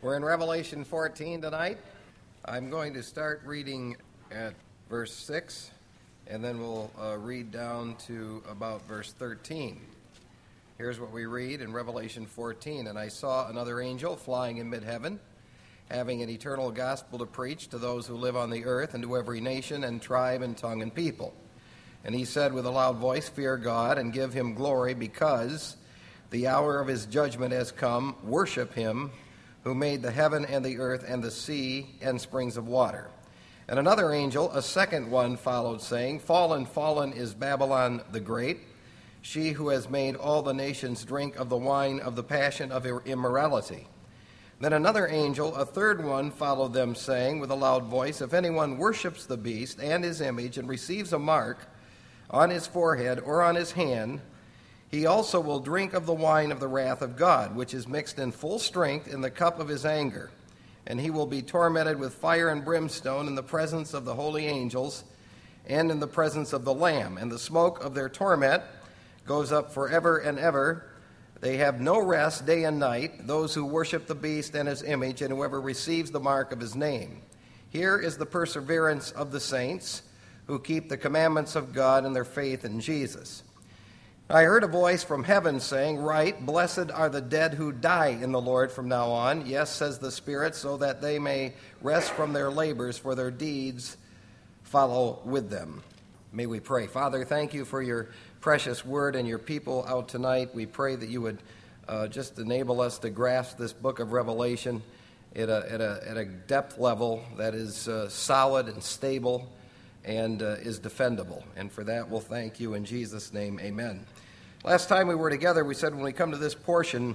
We're in Revelation 14 tonight. I'm going to start reading at verse 6, and then we'll read down to about verse 13. Here's what we read in Revelation 14. And I saw another angel flying in mid-heaven, having an eternal gospel to preach to those who live on the earth and to every nation and tribe and tongue and people. And he said with a loud voice, "Fear God and give him glory, because the hour of his judgment has come. Worship him who made the heaven and the earth and the sea and springs of water." And another angel, a second one, followed, saying, "Fallen, fallen is Babylon the Great, she who has made all the nations drink of the wine of the passion of immorality." Then another angel, a third one, followed them, saying with a loud voice, "If anyone worships the beast and his image and receives a mark on his forehead or on his hand, he also will drink of the wine of the wrath of God, which is mixed in full strength in the cup of his anger. And he will be tormented with fire and brimstone in the presence of the holy angels and in the presence of the Lamb. And the smoke of their torment goes up forever and ever. They have no rest day and night, those who worship the beast and his image, and whoever receives the mark of his name. Here is the perseverance of the saints who keep the commandments of God and their faith in Jesus. I heard a voice from heaven saying, "Write, blessed are the dead who die in the Lord from now on. Yes, says the Spirit, so that they may rest from their labors, for their deeds follow with them." May we pray. Father, thank you for your precious word and your people out tonight. We pray that you would just enable us to grasp this book of Revelation at a depth level that is solid and stable and is defendable. And for that, we'll thank you in Jesus' name. Amen. Last time we were together, we said when we come to this portion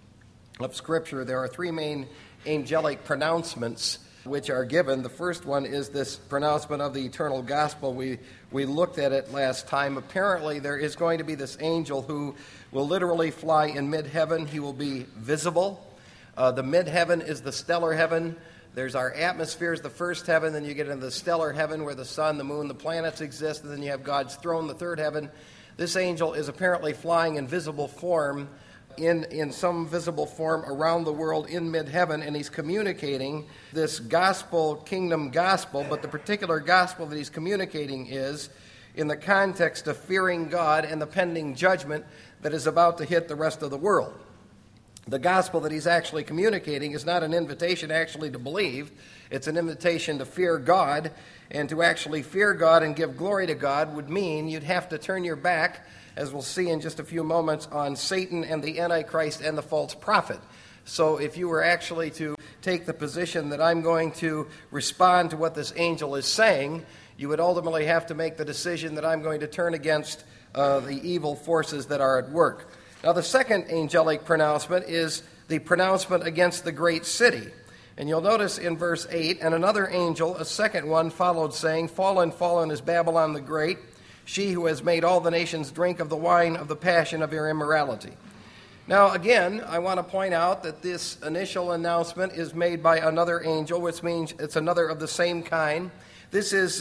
of Scripture, there are three main angelic pronouncements which are given. The first one is this pronouncement of the eternal gospel. We looked at it last time. Apparently, there is going to be this angel who will literally fly in mid-heaven. He will be visible. The mid-heaven is the stellar heaven. There's our atmosphere is the first heaven. Then you get into the stellar heaven where the sun, the moon, the planets exist. And then you have God's throne, the third heaven. This angel is apparently flying in visible form, in some visible form around the world in mid-heaven, and he's communicating this gospel, kingdom gospel, but the particular gospel that he's communicating is in the context of fearing God and the pending judgment that is about to hit the rest of the world. The gospel that he's actually communicating is not an invitation actually to believe. It's an invitation to fear God, and to actually fear God and give glory to God would mean you'd have to turn your back, as we'll see in just a few moments, on Satan and the Antichrist and the false prophet. So if you were actually to take the position that I'm going to respond to what this angel is saying, you would ultimately have to make the decision that I'm going to turn against the evil forces that are at work. Now, the second angelic pronouncement is the pronouncement against the great city. And you'll notice in verse 8, "And another angel, a second one, followed, saying, Fallen, fallen is Babylon the Great, she who has made all the nations drink of the wine of the passion of her immorality." Now, again, I want to point out that this initial announcement is made by another angel, which means it's another of the same kind. This is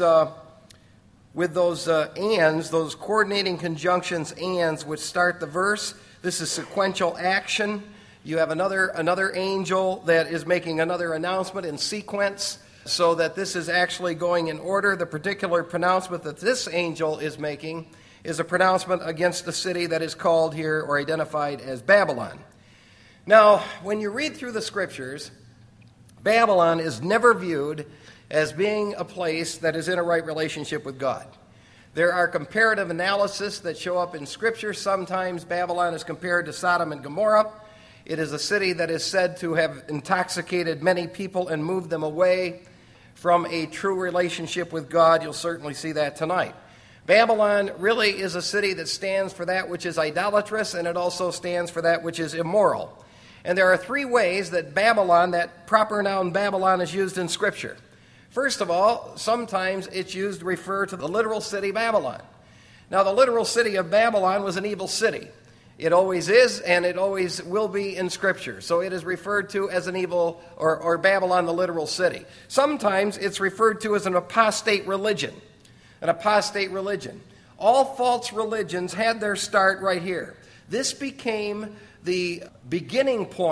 with those ands, those coordinating conjunctions, ands, which start the verse. This is sequential action. You have another angel that is making another announcement in sequence, so that this is actually going in order. The particular pronouncement that this angel is making is a pronouncement against the city that is called here or identified as Babylon. Now, when you read through the Scriptures, Babylon is never viewed as being a place that is in a right relationship with God. There are comparative analysis that show up in Scripture. Sometimes Babylon is compared to Sodom and Gomorrah. It is a city that is said to have intoxicated many people and moved them away from a true relationship with God. You'll certainly see that tonight. Babylon really is a city that stands for that which is idolatrous, and it also stands for that which is immoral. And there are three ways that Babylon, that proper noun Babylon, is used in Scripture. First of all, sometimes it's used to refer to the literal city Babylon. Now, the literal city of Babylon was an evil city. It always is, and it always will be in Scripture. So it is referred to as an evil, or Babylon, the literal city. Sometimes it's referred to as an apostate religion. An apostate religion. All false religions had their start right here. This became the beginning point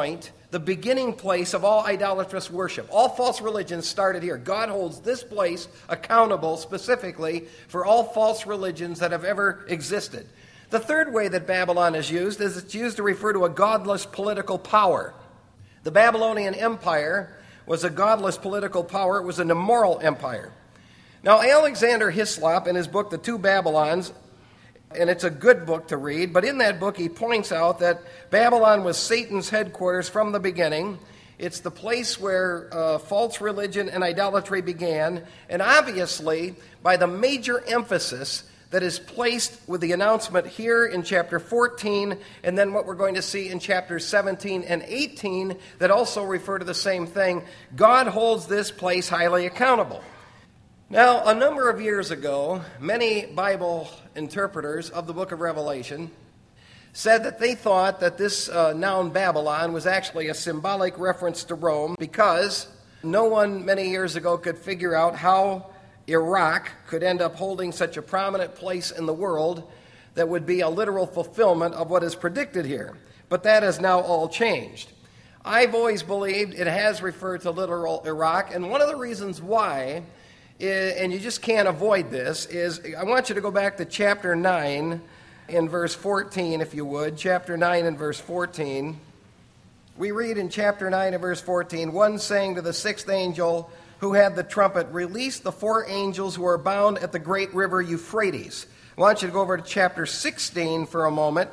the beginning place of all idolatrous worship. All false religions started here. God holds this place accountable specifically for all false religions that have ever existed. The third way that Babylon is used is it's used to refer to a godless political power. The Babylonian Empire was a godless political power. It was an immoral empire. Now, Alexander Hislop, in his book, The Two Babylons, and it's a good book to read, but in that book he points out that Babylon was Satan's headquarters from the beginning. It's the place where false religion and idolatry began, and obviously by the major emphasis that is placed with the announcement here in chapter 14, and then what we're going to see in chapters 17 and 18 that also refer to the same thing. God holds this place highly accountable. Now, a number of years ago, many Bible interpreters of the book of Revelation said that they thought that this noun Babylon was actually a symbolic reference to Rome because no one many years ago could figure out how Iraq could end up holding such a prominent place in the world that would be a literal fulfillment of what is predicted here. But that has now all changed. I've always believed it has referred to literal Iraq, and one of the reasons why, and you just can't avoid this, is I want you to go back to chapter 9 in verse 14, if you would. Chapter 9 and verse 14. We read in chapter 9 and verse 14, one saying to the sixth angel who had the trumpet, release the four angels who are bound at the great river Euphrates. I want you to go over to chapter 16 for a moment.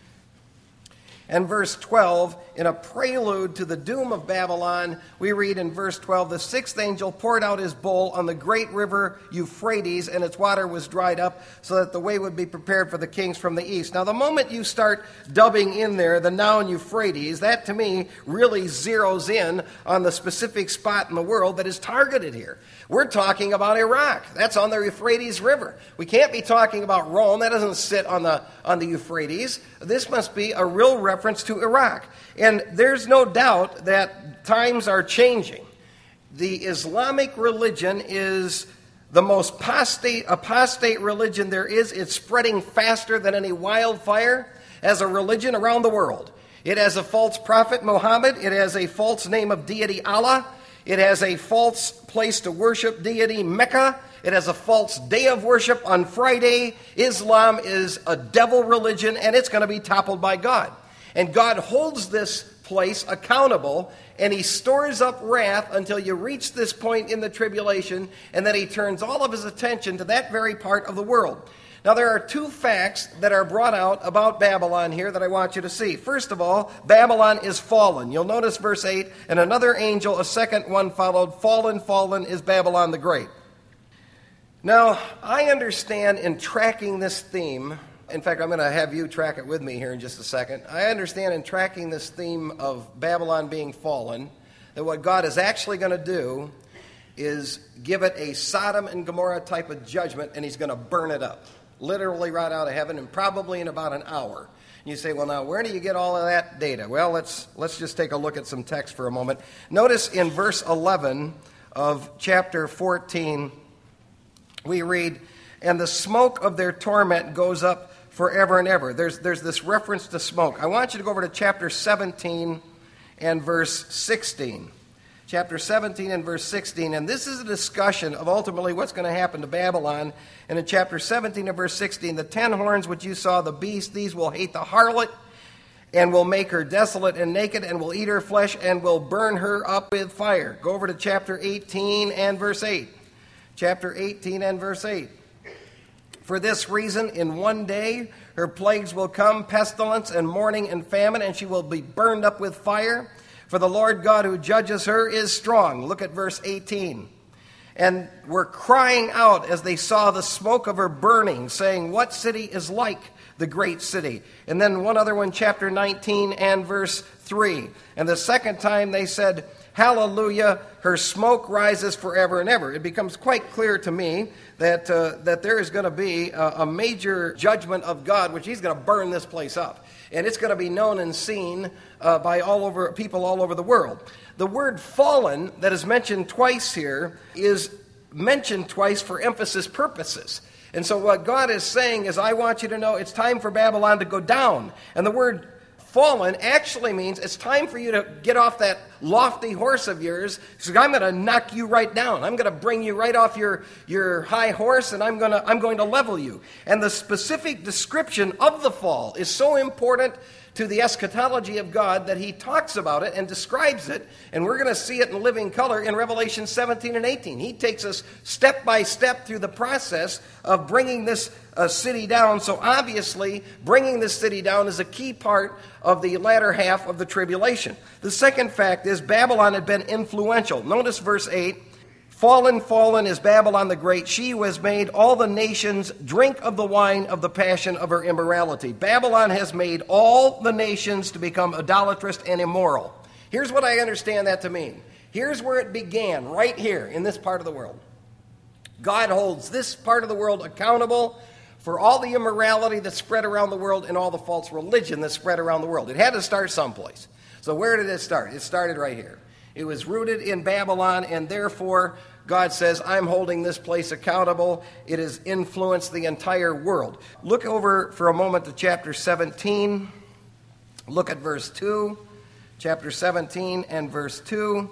And verse 12, in a prelude to the doom of Babylon, we read in verse 12, the sixth angel poured out his bowl on the great river Euphrates, and its water was dried up so that the way would be prepared for the kings from the east. Now, the moment you start dubbing in there the noun Euphrates, that to me really zeroes in on the specific spot in the world that is targeted here. We're talking about Iraq. That's on the Euphrates River. We can't be talking about Rome. That doesn't sit on the Euphrates. This must be a real reference to Iraq. And there's no doubt that times are changing. The Islamic religion is the most apostate religion there is. It's spreading faster than any wildfire as a religion around the world. It has a false prophet, Muhammad. It has a false name of deity, Allah. It has a false place to worship deity, Mecca. It has a false day of worship on Friday. Islam is a devil religion, and it's going to be toppled by God. And God holds this place accountable, and he stores up wrath until you reach this point in the tribulation, and then he turns all of his attention to that very part of the world. Now, there are two facts that are brought out about Babylon here that I want you to see. First of all, Babylon is fallen. You'll notice verse 8, and another angel, a second one followed. Fallen, fallen is Babylon the Great. Now, I understand in tracking this theme, in fact, I'm going to have you track it with me here in just a second. I understand in tracking this theme of Babylon being fallen, that what God is actually going to do is give it a Sodom and Gomorrah type of judgment, and he's going to burn it up. Literally right out of heaven, and probably in about an hour. And you say, well, now, where do you get all of that data? Well, let's just take a look at some text for a moment. Notice in verse 11 of chapter 14, we read, and the smoke of their torment goes up forever and ever. There's this reference to smoke. I want you to go over to chapter 17 and verse 16. Chapter 17 and verse 16, and this is a discussion of ultimately what's going to happen to Babylon. And in chapter 17 and verse 16, the 10 horns which you saw, the beast, these will hate the harlot, and will make her desolate and naked, and will eat her flesh, and will burn her up with fire. Go over to chapter 18 and verse 8. Chapter 18 and verse 8. For this reason, in one day, her plagues will come, pestilence and mourning and famine, and she will be burned up with fire. For the Lord God who judges her is strong. Look at verse 18. And were crying out as they saw the smoke of her burning, saying, what city is like the great city? And then one other one, chapter 19 and verse 3. And the second time they said, hallelujah, her smoke rises forever and ever. It becomes quite clear to me that there is going to be a major judgment of God, which he's going to burn this place up. And it's going to be known and seen by people all over the world. The word fallen that is mentioned twice here is mentioned twice for emphasis purposes. And so what God is saying is, I want you to know it's time for Babylon to go down. And the word fallen actually means it's time for you to get off that lofty horse of yours. So I'm going to knock you right down. I'm going to bring you right off your high horse, and I'm going to level you. And the specific description of the fall is so important to the eschatology of God that he talks about it and describes it, and we're going to see it in living color in Revelation 17 and 18. He takes us step by step through the process of bringing this city down. So obviously, bringing this city down is a key part of the latter half of the tribulation. The second fact is Babylon had been influential. Notice verse 8. Fallen, fallen is Babylon the Great. She who has made all the nations drink of the wine of the passion of her immorality. Babylon has made all the nations to become idolatrous and immoral. Here's what I understand that to mean. Here's where it began, right here in this part of the world. God holds this part of the world accountable for all the immorality that spread around the world and all the false religion that spread around the world. It had to start someplace. So where did it start? It started right here. It was rooted in Babylon, and therefore God says, I'm holding this place accountable. It has influenced the entire world. Look over for a moment to chapter 17. Look at verse 2. Chapter 17 and verse 2.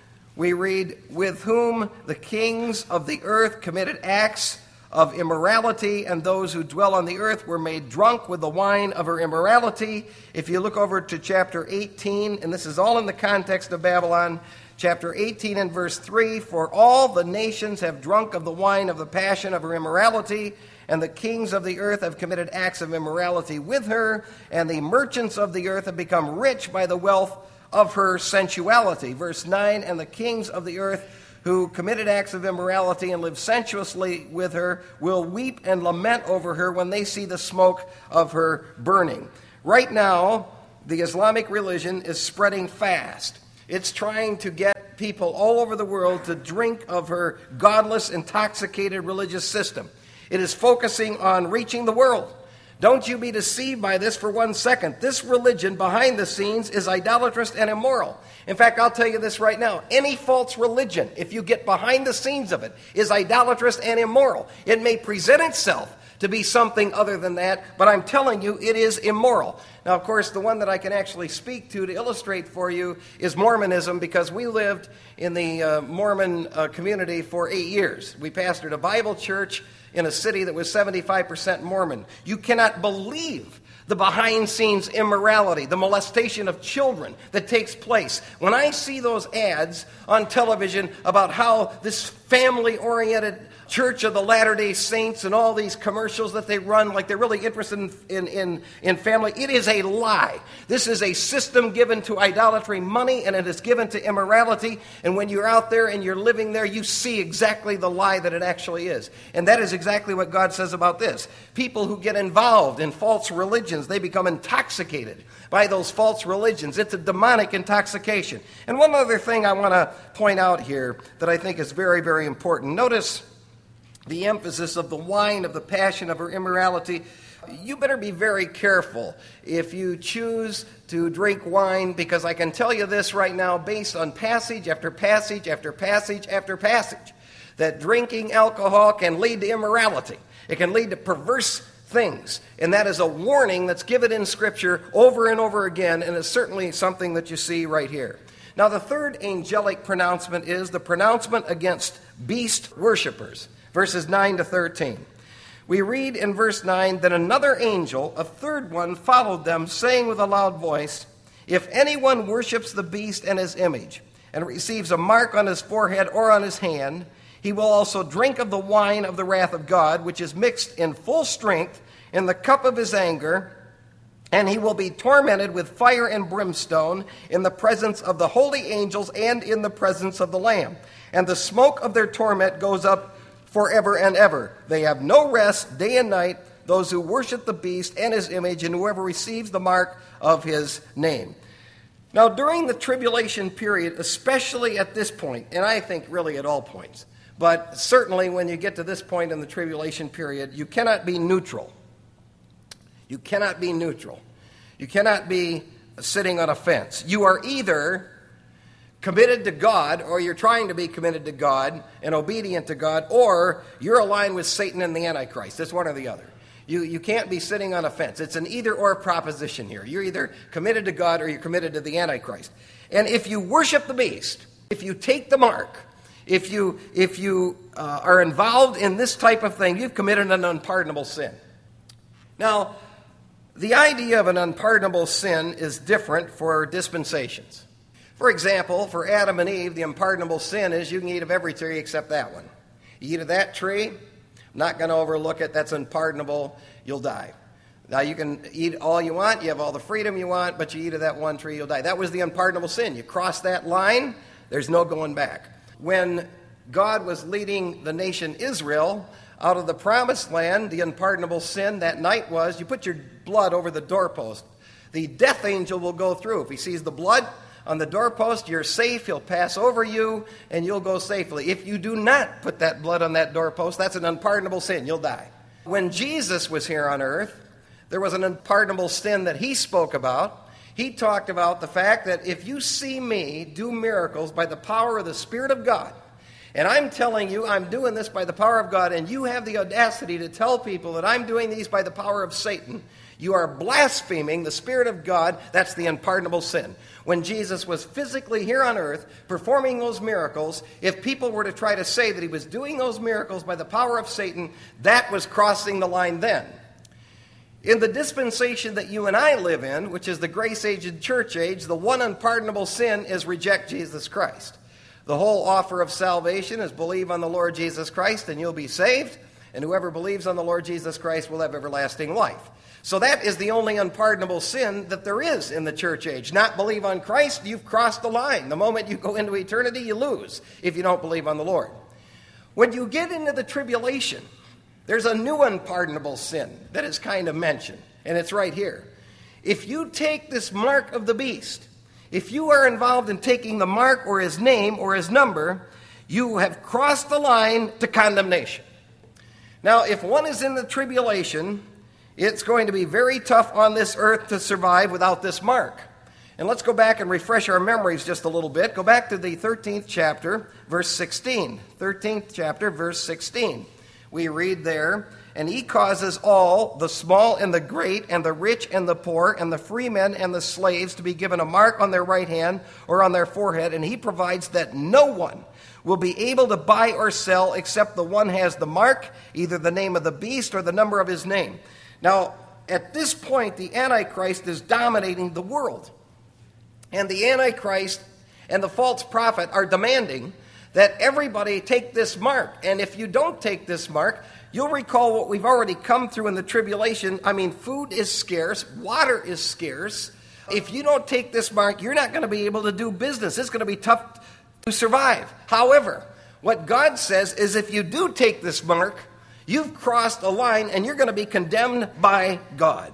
We read, with whom the kings of the earth committed acts of immorality, and those who dwell on the earth were made drunk with the wine of her immorality. If you look over to chapter 18, and this is all in the context of Babylon, chapter 18 and verse 3, for all the nations have drunk of the wine of the passion of her immorality, and the kings of the earth have committed acts of immorality with her, and the merchants of the earth have become rich by the wealth of her sensuality. Verse 9, and the kings of the earth who committed acts of immorality and lived sensuously with her will weep and lament over her when they see the smoke of her burning. Right now, the Islamic religion is spreading fast. It's trying to get people all over the world to drink of her godless, intoxicated religious system. It is focusing on reaching the world. Don't you be deceived by this for 1 second. This religion behind the scenes is idolatrous and immoral. In fact, I'll tell you this right now. Any false religion, if you get behind the scenes of it, is idolatrous and immoral. It may present itself to be something other than that, but I'm telling you, it is immoral. Now, of course, the one that I can actually speak to illustrate for you is Mormonism, because we lived in the Mormon community for 8 years. We pastored a Bible church in a city that was 75% Mormon. You cannot believe the behind-scenes immorality, the molestation of children that takes place. When I see those ads on television about how this family-oriented Church of the Latter-day Saints and all these commercials that they run like they're really interested in family, it is a lie. This is a system given to idolatry money, and it is given to immorality. And when you're out there and you're living there, you see exactly the lie that it actually is. And that is exactly what God says about this. People who get involved in false religions, they become intoxicated by those false religions. It's a demonic intoxication. And one other thing I want to point out here that I think is very, very important. Notice the emphasis of the wine of the passion of her immorality. You better be very careful if you choose to drink wine, because I can tell you this right now, based on passage after passage after passage after passage, that drinking alcohol can lead to immorality. It can lead to perverse things. And that is a warning that's given in Scripture over and over again, and it's certainly something that you see right here. Now, the third angelic pronouncement is the pronouncement against beast worshipers. Verses 9 to 13. We read in verse 9 that another angel, a third one, followed them, saying with a loud voice, if anyone worships the beast and his image, and receives a mark on his forehead or on his hand, he will also drink of the wine of the wrath of God, which is mixed in full strength in the cup of his anger, and he will be tormented with fire and brimstone in the presence of the holy angels and in the presence of the Lamb. And the smoke of their torment goes up forever and ever. They have no rest day and night, those who worship the beast and his image, and whoever receives the mark of his name. Now, during the tribulation period, especially at this point, and I think really at all points, but certainly when you get to this point in the tribulation period, you cannot be neutral. You cannot be neutral. You cannot be sitting on a fence. You are either committed to God, or you're trying to be committed to God and obedient to God, or you're aligned with Satan and the Antichrist. It's one or the other. You can't be sitting on a fence. It's an either-or proposition here. You're either committed to God or you're committed to the Antichrist. And if you worship the beast, if you take the mark, if you are involved in this type of thing, you've committed an unpardonable sin. Now, the idea of an unpardonable sin is different for dispensations. For example, for Adam and Eve, the unpardonable sin is you can eat of every tree except that one. You eat of that tree, I'm not going to overlook it, that's unpardonable, you'll die. Now, you can eat all you want, you have all the freedom you want, but you eat of that one tree, you'll die. That was the unpardonable sin. You cross that line, there's no going back. When God was leading the nation Israel out of the promised land, the unpardonable sin that night was you put your blood over the doorpost. The death angel will go through. If he sees the blood on the doorpost, you're safe, he'll pass over you, and you'll go safely. If you do not put that blood on that doorpost, that's an unpardonable sin, you'll die. When Jesus was here on earth, there was an unpardonable sin that he spoke about. He talked about the fact that if you see me do miracles by the power of the Spirit of God, and I'm telling you I'm doing this by the power of God, and you have the audacity to tell people that I'm doing these by the power of Satan, you are blaspheming the Spirit of God. That's the unpardonable sin. When Jesus was physically here on earth performing those miracles, if people were to try to say that he was doing those miracles by the power of Satan, that was crossing the line then. In the dispensation that you and I live in, which is the grace age and church age, the one unpardonable sin is reject Jesus Christ. The whole offer of salvation is believe on the Lord Jesus Christ and you'll be saved, and whoever believes on the Lord Jesus Christ will have everlasting life. So that is the only unpardonable sin that there is in the church age. Not believe on Christ, you've crossed the line. The moment you go into eternity, you lose if you don't believe on the Lord. When you get into the tribulation, there's a new unpardonable sin that is kind of mentioned, and it's right here. If you take this mark of the beast, if you are involved in taking the mark or his name or his number, you have crossed the line to condemnation. Now, if one is in the tribulation, it's going to be very tough on this earth to survive without this mark. And let's go back and refresh our memories just a little bit. Go back to the 13th chapter, verse 16. 13th chapter, verse 16. We read there, and he causes all, the small and the great, and the rich and the poor, and the free men and the slaves to be given a mark on their right hand or on their forehead, and he provides that no one will be able to buy or sell except the one has the mark, either the name of the beast or the number of his name. Now, at this point, the Antichrist is dominating the world. And the Antichrist and the false prophet are demanding that everybody take this mark. And if you don't take this mark, you'll recall what we've already come through in the tribulation. I mean, food is scarce, water is scarce. If you don't take this mark, you're not going to be able to do business. It's going to be tough to survive. However, what God says is if you do take this mark, you've crossed a line and you're going to be condemned by God.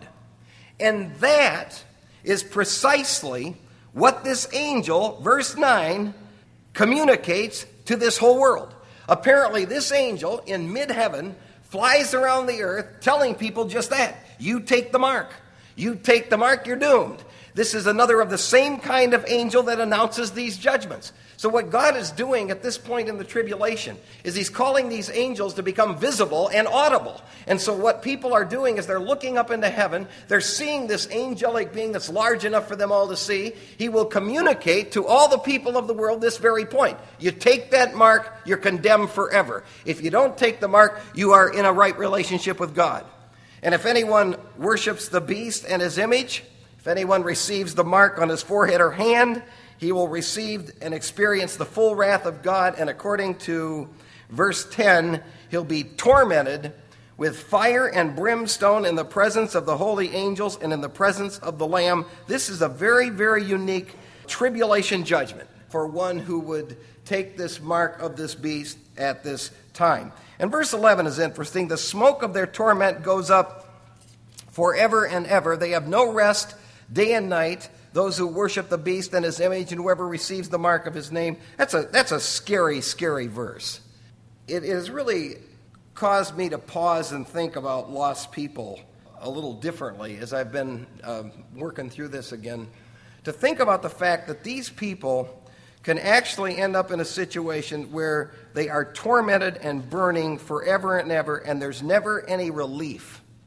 And that is precisely what this angel, verse 9, communicates to this whole world. Apparently, this angel in mid-heaven flies around the earth telling people just that. You take the mark. You take the mark, you're doomed. This is another of the same kind of angel that announces these judgments. So what God is doing at this point in the tribulation is he's calling these angels to become visible and audible. And so what people are doing is they're looking up into heaven. They're seeing this angelic being that's large enough for them all to see. He will communicate to all the people of the world this very point. You take that mark, you're condemned forever. If you don't take the mark, you are in a right relationship with God. And if anyone worships the beast and his image, if anyone receives the mark on his forehead or hand, he will receive and experience the full wrath of God, and according to verse 10, he'll be tormented with fire and brimstone in the presence of the holy angels and in the presence of the Lamb. This is a very, very unique tribulation judgment for one who would take this mark of this beast at this time. And verse 11 is interesting. The smoke of their torment goes up forever and ever. They have no rest day and night. Those who worship the beast and his image and whoever receives the mark of his name. That's a scary, scary verse. It has really caused me to pause and think about lost people a little differently as I've been working through this again. To think about the fact that these people can actually end up in a situation where they are tormented and burning forever and ever, and there's never any relief.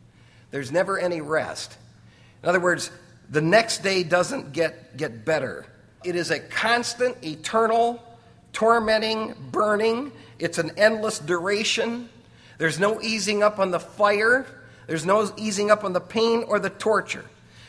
There's never any rest. In other words, the next day doesn't get better. It is a constant, eternal, tormenting, burning. It's an endless duration. There's no easing up on the fire. There's no easing up on the pain or the torture.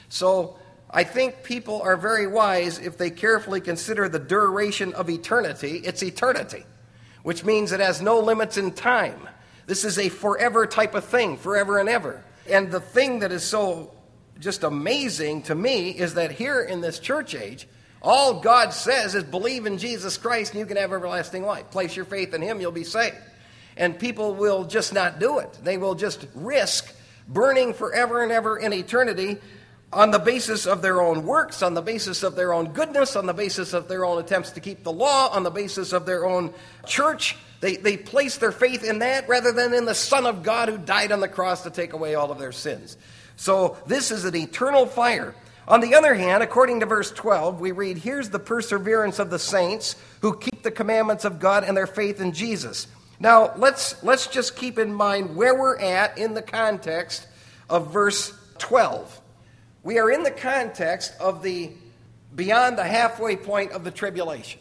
So I think people are very wise if they carefully consider the duration of eternity. It's eternity, which means it has no limits in time. This is a forever type of thing, forever and ever. And the thing that is so just amazing to me is that here in this church age, all God says is believe in Jesus Christ and you can have everlasting life. Place your faith in Him, you'll be saved. And people will just not do it. They will just risk burning forever and ever in eternity on the basis of their own works, on the basis of their own goodness, on the basis of their own attempts to keep the law, on the basis of their own church. They place their faith in that rather than in the Son of God who died on the cross to take away all of their sins. So this is an eternal fire. On the other hand, according to verse 12, we read, here's the perseverance of the saints who keep the commandments of God and their faith in Jesus. Now, let's just keep in mind where we're at in the context of verse 12. We are in the context of the beyond the halfway point of the tribulation.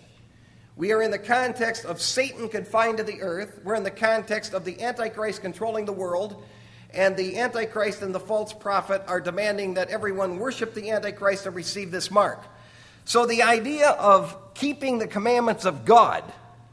We are in the context of Satan confined to the earth. We're in the context of the Antichrist controlling the world. And the Antichrist and the false prophet are demanding that everyone worship the Antichrist and receive this mark. So the idea of keeping the commandments of God,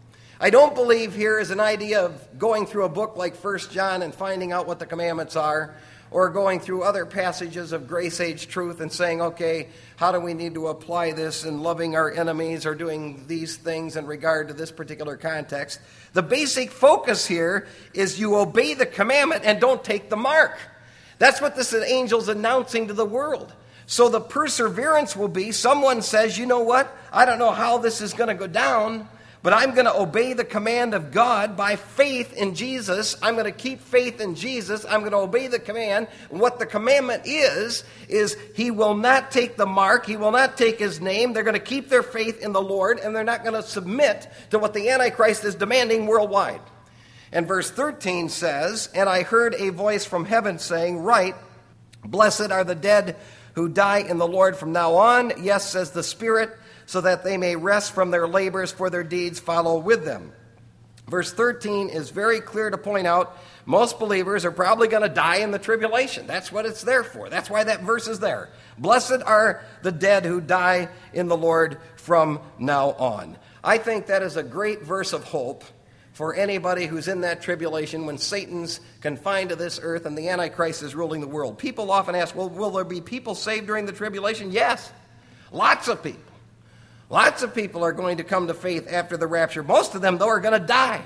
I don't believe here is an idea of going through a book like 1 John and finding out what the commandments are, or going through other passages of grace age truth and saying, okay, how do we need to apply this in loving our enemies or doing these things in regard to this particular context. The basic focus here is you obey the commandment and don't take the mark. That's what this angel's announcing to the world. So the perseverance will be someone says, you know what, I don't know how this is going to go down, but I'm going to obey the command of God by faith in Jesus. I'm going to keep faith in Jesus. I'm going to obey the command. And what the commandment is He will not take the mark. He will not take His name. They're going to keep their faith in the Lord, and they're not going to submit to what the Antichrist is demanding worldwide. And verse 13 says, and I heard a voice from heaven saying, write, blessed are the dead who die in the Lord from now on. Yes, says the Spirit, so that they may rest from their labors, for their deeds follow with them. Verse 13 is very clear to point out most believers are probably going to die in the tribulation. That's what it's there for. That's why that verse is there. Blessed are the dead who die in the Lord from now on. I think that is a great verse of hope for anybody who's in that tribulation when Satan's confined to this earth and the Antichrist is ruling the world. People often ask, well, will there be people saved during the tribulation? Yes. Lots of people. Lots of people are going to come to faith after the rapture. Most of them, though, are going to die.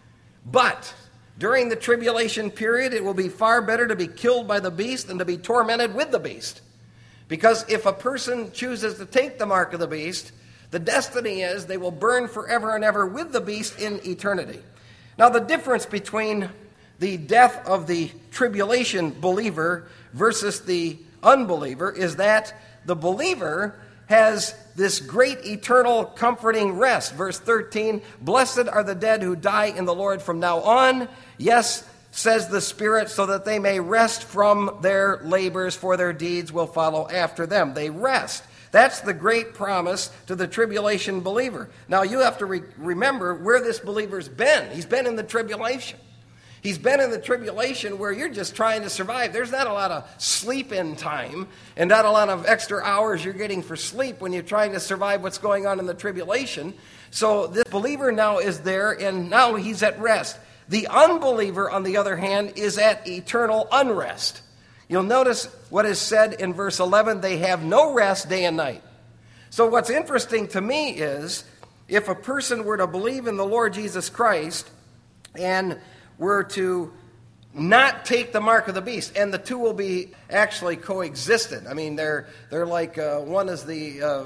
But during the tribulation period, it will be far better to be killed by the beast than to be tormented with the beast. Because if a person chooses to take the mark of the beast, the destiny is they will burn forever and ever with the beast in eternity. Now, the difference between the death of the tribulation believer versus the unbeliever is that the believer has this great eternal comforting rest. Verse 13, blessed are the dead who die in the Lord from now on. Yes, says the Spirit, so that they may rest from their labors, for their deeds will follow after them. They rest. That's the great promise to the tribulation believer. Now you have to remember where this believer's been. He's been in the tribulation. He's been in the tribulation where you're just trying to survive. There's not a lot of sleep-in time and not a lot of extra hours you're getting for sleep when you're trying to survive what's going on in the tribulation. So this believer now is there, and now he's at rest. The unbeliever, on the other hand, is at eternal unrest. You'll notice what is said in verse 11, they have no rest day and night. So what's interesting to me is if a person were to believe in the Lord Jesus Christ and were to not take the mark of the beast, and the two will be actually coexistent. I mean, they're like one is the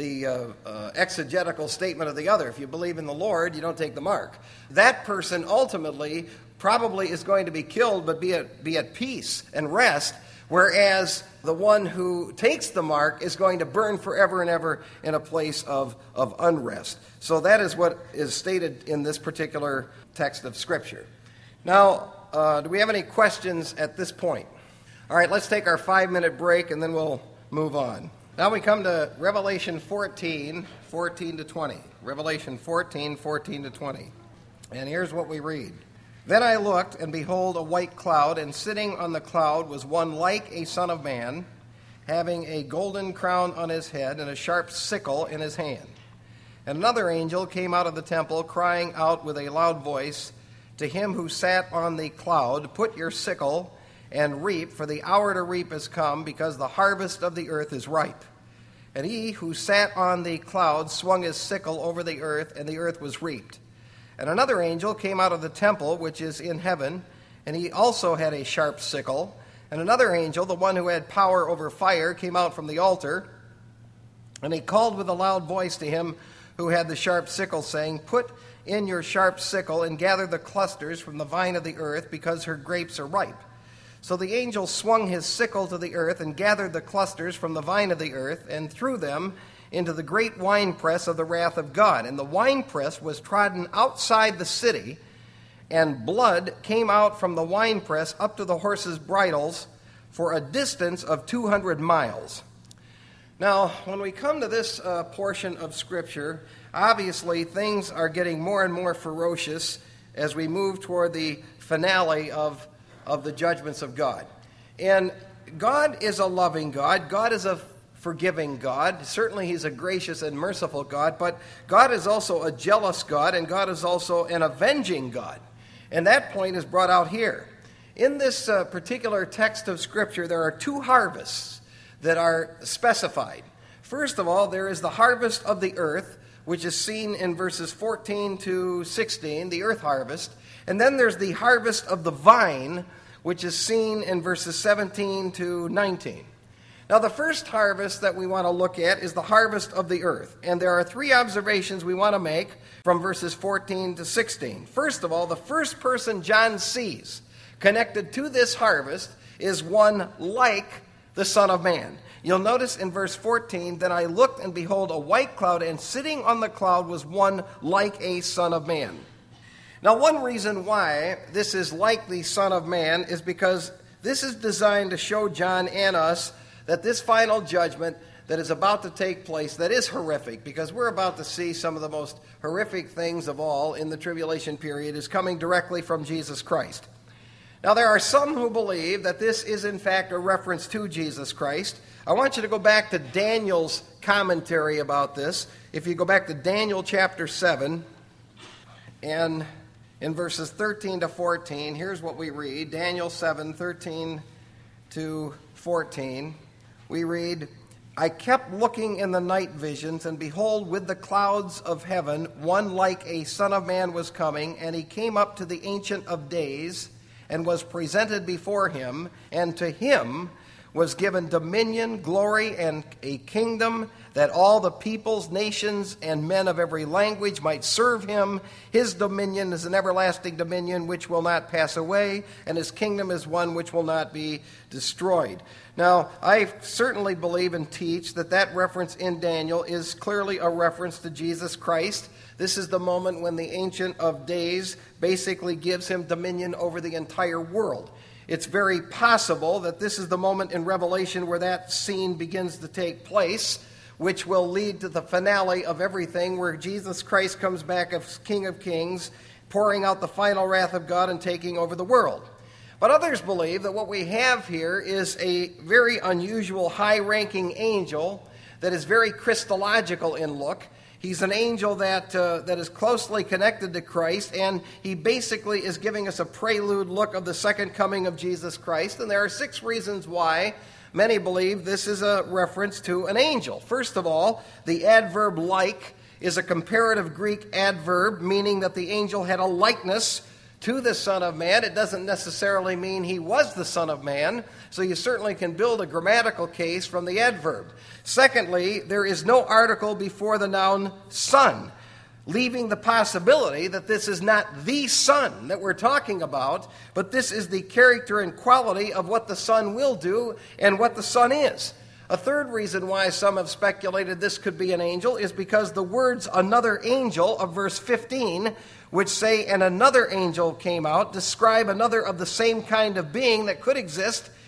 exegetical statement of the other. If you believe in the Lord, you don't take the mark. That person ultimately probably is going to be killed, but be at peace and rest, whereas the one who takes the mark is going to burn forever and ever in a place of unrest. So that is what is stated in this particular text of Scripture. Now, do we have any questions at this point? All right, let's take our 5-minute break and then we'll move on. Now we come to Revelation 14, 14 to 20. Revelation 14, 14 to 20. And here's what we read. Then I looked, and behold, a white cloud, and sitting on the cloud was one like a son of man, having a golden crown on his head and a sharp sickle in his hand. And another angel came out of the temple, crying out with a loud voice to him who sat on the cloud, Put your sickle and reap, for the hour to reap is come, because the harvest of the earth is ripe. And he who sat on the cloud swung his sickle over the earth, and the earth was reaped. And another angel came out of the temple which is in heaven, and he also had a sharp sickle. And another angel, the one who had power over fire, came out from the altar, and he called with a loud voice to him who had the sharp sickle, saying, Put in your sharp sickle and gather the clusters from the vine of the earth, because her grapes are ripe. So the angel swung his sickle to the earth and gathered the clusters from the vine of the earth and threw them into the great winepress of the wrath of God. And the winepress was trodden outside the city, and blood came out from the winepress up to the horses' bridles for a distance of 200 miles. Now, when we come to this portion of Scripture, obviously things are getting more and more ferocious as we move toward the finale of the judgments of God. And God is a loving God. God is a forgiving God. Certainly He's a gracious and merciful God, but God is also a jealous God, and God is also an avenging God. And that point is brought out here. In this particular text of Scripture, there are two harvests that are specified. First of all, there is the harvest of the earth, which is seen in verses 14 to 16, the earth harvest. And then there's the harvest of the vine, which is seen in verses 17 to 19. Now, the first harvest that we want to look at is the harvest of the earth. And there are three observations we want to make from verses 14 to 16. First of all, the first person John sees connected to this harvest is one like the Son of Man. You'll notice in verse 14, Then I looked, and behold, a white cloud, and sitting on the cloud was one like a Son of Man. Now, one reason why this is like the Son of Man is because this is designed to show John and us that this final judgment that is about to take place, that is horrific, because we're about to see some of the most horrific things of all in the tribulation period, is coming directly from Jesus Christ. Now, there are some who believe that this is in fact a reference to Jesus Christ. I want you to go back to Daniel's commentary about this. If you go back to Daniel chapter 7, and in verses 13 to 14, here's what we read. Daniel 7, 13 to 14. We read, I kept looking in the night visions, and behold, with the clouds of heaven, one like a Son of Man was coming, and he came up to the Ancient of Days, and was presented before him, and to him was given dominion, glory, and a kingdom, that all the peoples, nations, and men of every language might serve him. His dominion is an everlasting dominion which will not pass away, and his kingdom is one which will not be destroyed. Now, I certainly believe and teach that that reference in Daniel is clearly a reference to Jesus Christ. This is the moment when the Ancient of Days basically gives him dominion over the entire world. It's very possible that this is the moment in Revelation where that scene begins to take place, which will lead to the finale of everything, where Jesus Christ comes back as King of Kings, pouring out the final wrath of God and taking over the world. But others believe that what we have here is a very unusual, high-ranking angel that is very Christological in look. He's an angel that is closely connected to Christ, and he basically is giving us a prelude look of the second coming of Jesus Christ. And there are 6 reasons why many believe this is a reference to an angel. First of all, the adverb like is a comparative Greek adverb, meaning that the angel had a likeness to the Son of Man. It doesn't necessarily mean he was the Son of Man, so you certainly can build a grammatical case from the adverb. Secondly, there is no article before the noun Son, leaving the possibility that this is not the Son that we're talking about, but this is the character and quality of what the Son will do and what the Son is. A third reason why some have speculated this could be an angel is because the words another angel of verse 15, which say, and another angel came out, describe another of the same kind of being that could exist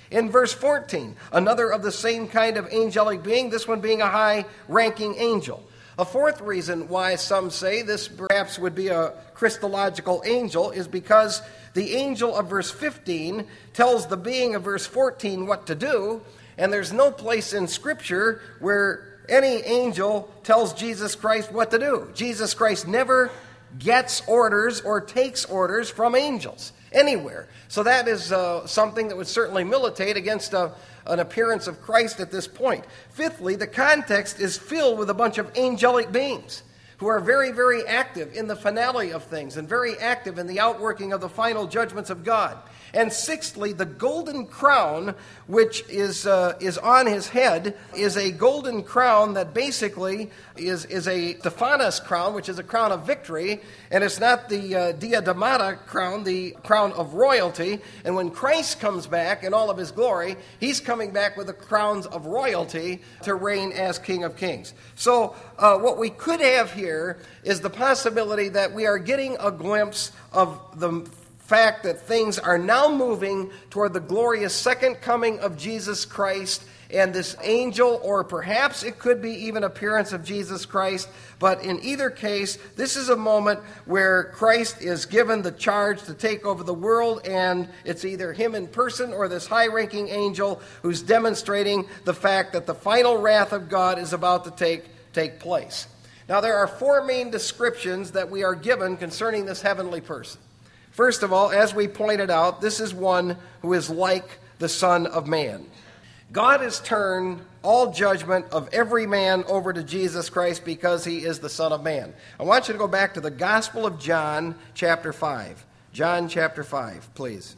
In verse 14, another of the same kind of angelic being, this one being a high-ranking angel. A fourth reason why some say this perhaps would be a Christological angel is because the angel of verse 15 tells the being of verse 14 what to do, and there's no place in Scripture where any angel tells Jesus Christ what to do. Jesus Christ never gets orders or takes orders from angels anywhere. So that is something that would certainly militate against an appearance of Christ at this point. Fifthly, the context is filled with a bunch of angelic beings who are very, very active in the finale of things and very active in the outworking of the final judgments of God. And sixthly, the golden crown, which is on his head, is a golden crown that basically is a Stephanos crown, which is a crown of victory, and it's not the diademata crown, the crown of royalty. And when Christ comes back in all of his glory, he's coming back with the crowns of royalty to reign as King of Kings. So what we could have here is the possibility that we are getting a glimpse of the fact that things are now moving toward the glorious second coming of Jesus Christ, and this angel, or perhaps it could be even appearance of Jesus Christ, but in either case, this is a moment where Christ is given the charge to take over the world, and it's either him in person or this high-ranking angel who's demonstrating the fact that the final wrath of God is about to take place. Now, there are four main descriptions that we are given concerning this heavenly person. First of all, as we pointed out, this is one who is like the Son of Man. God has turned all judgment of every man over to Jesus Christ because he is the Son of Man. I want you to go back to the Gospel of John, chapter 5. John, chapter 5, please.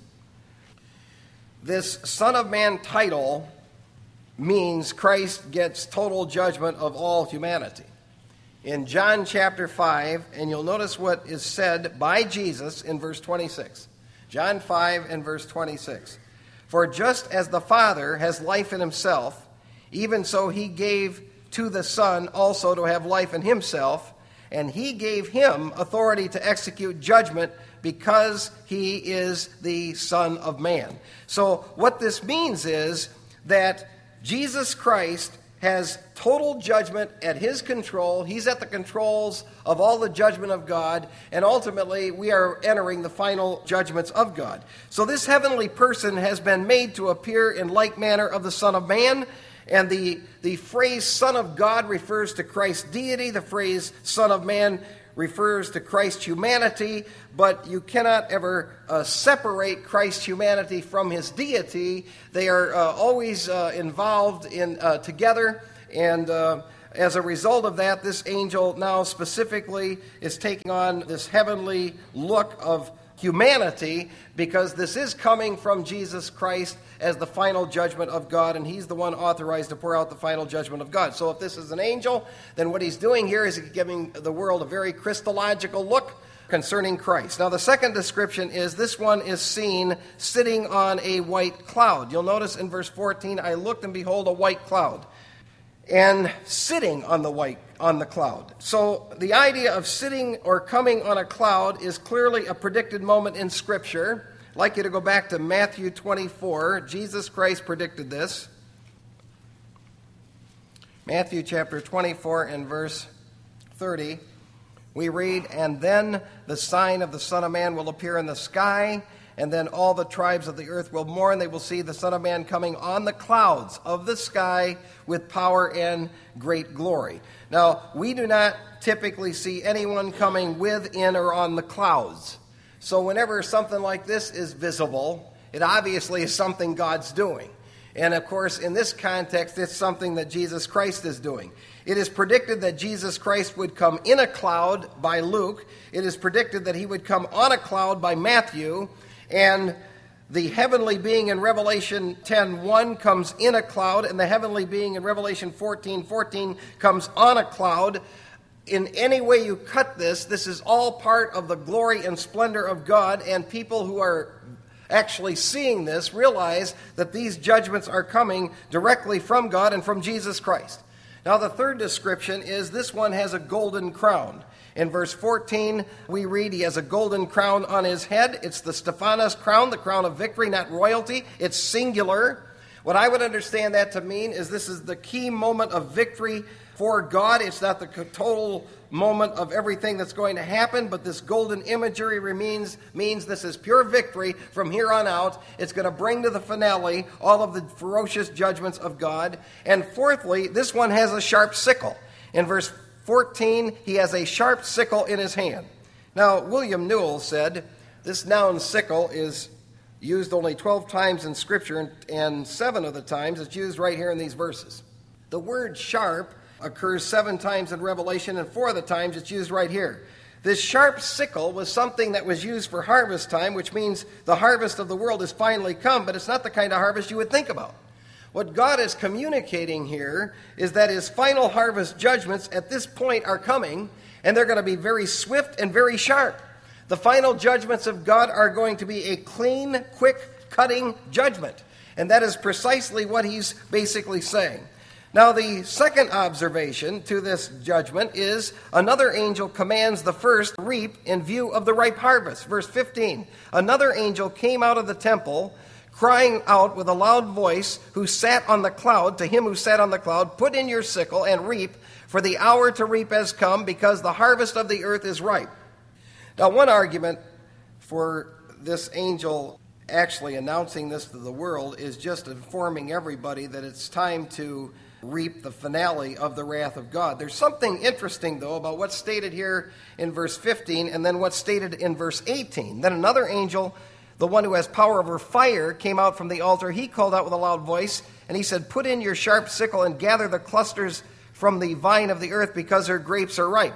This Son of Man title means Christ gets total judgment of all humanity. In John chapter 5, and you'll notice what is said by Jesus in verse 26. John 5 and verse 26. For just as the Father has life in himself, even so he gave to the Son also to have life in himself, and he gave him authority to execute judgment because he is the Son of Man. So what this means is that Jesus Christ has total judgment at his control. He's at the controls of all the judgment of God, and ultimately we are entering the final judgments of God. So this heavenly person has been made to appear in like manner of the Son of Man, and the phrase Son of God refers to Christ's deity. The phrase Son of Man refers to Christ's humanity, but you cannot ever separate Christ's humanity from his deity. They are always involved in together, and as a result of that, this angel now specifically is taking on this heavenly look of humanity, because this is coming from Jesus Christ as the final judgment of God, and he's the one authorized to pour out the final judgment of God. So if this is an angel, then what he's doing here is giving the world a very Christological look concerning Christ. Now the second description is this one is seen sitting on a white cloud. You'll notice in verse 14, I looked and behold a white cloud, and sitting on the cloud. So the idea of sitting or coming on a cloud is clearly a predicted moment in Scripture. I'd like you to go back to Matthew 24. Jesus Christ predicted this. Matthew chapter 24 and verse 30. We read, and then the sign of the Son of Man will appear in the sky, and then all the tribes of the earth will mourn. They will see the Son of Man coming on the clouds of the sky with power and great glory. Now, we do not typically see anyone coming with, in, or on the clouds. So whenever something like this is visible, it obviously is something God's doing. And of course, in this context, it's something that Jesus Christ is doing. It is predicted that Jesus Christ would come in a cloud by Luke. It is predicted that he would come on a cloud by Matthew. And the heavenly being in Revelation 10:1 comes in a cloud, and the heavenly being in Revelation 14:14 comes on a cloud. In any way you cut this, this is all part of the glory and splendor of God, and people who are actually seeing this realize that these judgments are coming directly from God and from Jesus Christ. Now the third description is this one has a golden crown. In verse 14, we read he has a golden crown on his head. It's the Stephanos crown, the crown of victory, not royalty. It's singular. What I would understand that to mean is this is the key moment of victory for God. It's not the total moment of everything that's going to happen, but this golden imagery means this is pure victory from here on out. It's going to bring to the finale all of the ferocious judgments of God. And fourthly, this one has a sharp sickle. In verse 14, he has a sharp sickle in his hand. Now, William Newell said, this noun sickle is used only 12 times in Scripture, and 7 of the times it's used right here in these verses. The word sharp occurs 7 times in Revelation, and 4 of the times it's used right here. This sharp sickle was something that was used for harvest time, which means the harvest of the world has finally come, but it's not the kind of harvest you would think about. What God is communicating here is that his final harvest judgments at this point are coming, and they're going to be very swift and very sharp. The final judgments of God are going to be a clean, quick, cutting judgment. And that is precisely what he's basically saying. Now, the second observation to this judgment is another angel commands the first to reap in view of the ripe harvest. Verse 15, another angel came out of the temple, crying out with a loud voice, who sat on the cloud, to him who sat on the cloud, put in your sickle and reap, for the hour to reap has come, because the harvest of the earth is ripe. Now, one argument for this angel actually announcing this to the world is just informing everybody that it's time to reap the finale of the wrath of God. There's something interesting, though, about what's stated here in verse 15 and then what's stated in verse 18. Then another angel, the one who has power over fire, came out from the altar. He called out with a loud voice, and he said, put in your sharp sickle and gather the clusters from the vine of the earth, because her grapes are ripe.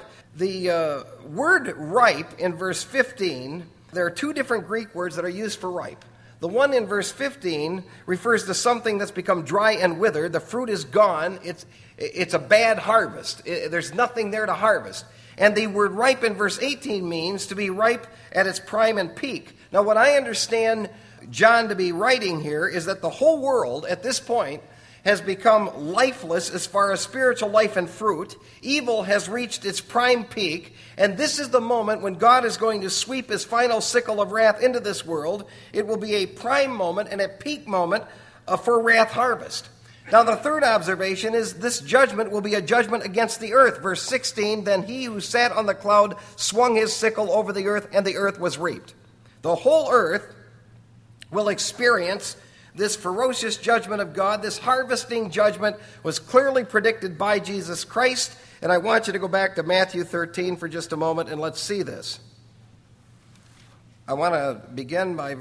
The word ripe in verse 15, there are 2 different Greek words that are used for ripe. The one in verse 15 refers to something that's become dry and withered. The fruit is gone. It's a bad harvest. There's nothing there to harvest. And the word ripe in verse 18 means to be ripe at its prime and peak. Now, what I understand John to be writing here is that the whole world at this point has become lifeless as far as spiritual life and fruit. Evil has reached its prime peak, and this is the moment when God is going to sweep his final sickle of wrath into this world. It will be a prime moment and a peak moment for wrath harvest. Now, the third observation is this judgment will be a judgment against the earth. Verse 16, then he who sat on the cloud swung his sickle over the earth, and the earth was reaped. The whole earth will experience this ferocious judgment of God. This harvesting judgment was clearly predicted by Jesus Christ. And I want you to go back to Matthew 13 for just a moment, and let's see this. I want to begin by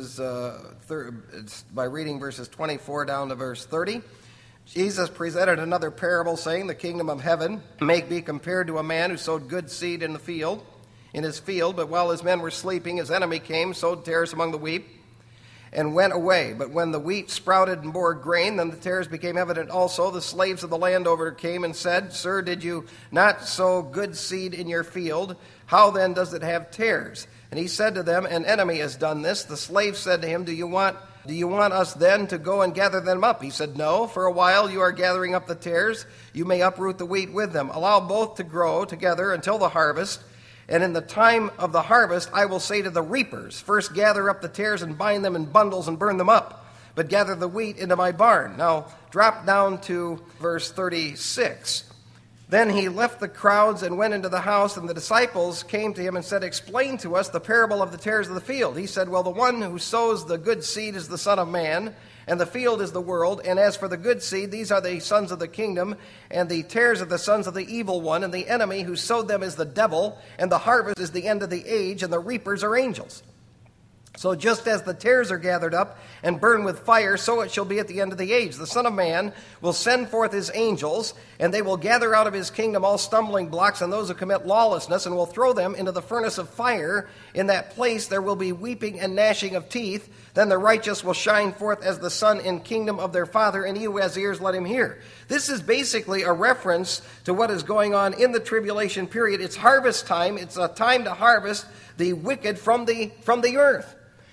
reading verses 24 down to verse 30. Jesus presented another parable, saying, the kingdom of heaven may be compared to a man who sowed good seed in his field, but while his men were sleeping, his enemy came, sowed tares among the wheat, and went away. But when the wheat sprouted and bore grain, then the tares became evident also. The slaves of the landowner came and said, Sir, did you not sow good seed in your field? How then does it have tares? And he said to them, An enemy has done this. The slaves said to him, Do you want us then to go and gather them up? He said, No, for a while you are gathering up the tares. You may uproot the wheat with them. Allow both to grow together until the harvest. And in the time of the harvest, I will say to the reapers, First gather up the tares and bind them in bundles and burn them up, but gather the wheat into my barn. Now, drop down to verse 36. Then he left the crowds and went into the house, and the disciples came to him and said, Explain to us the parable of the tares of the field. He said, Well, the one who sows the good seed is the Son of Man, and the field is the world. And as for the good seed, these are the sons of the kingdom, and the tares are the sons of the evil one, and the enemy who sowed them is the devil, and the harvest is the end of the age, and the reapers are angels. So just as the tares are gathered up and burned with fire, so it shall be at the end of the age. The Son of Man will send forth his angels, and they will gather out of his kingdom all stumbling blocks and those who commit lawlessness, and will throw them into the furnace of fire. In that place there will be weeping and gnashing of teeth. Then the righteous will shine forth as the sun in kingdom of their Father, and he who has ears, let him hear. This is basically a reference to what is going on in the tribulation period. It's harvest time. It's a time to harvest the wicked from the earth.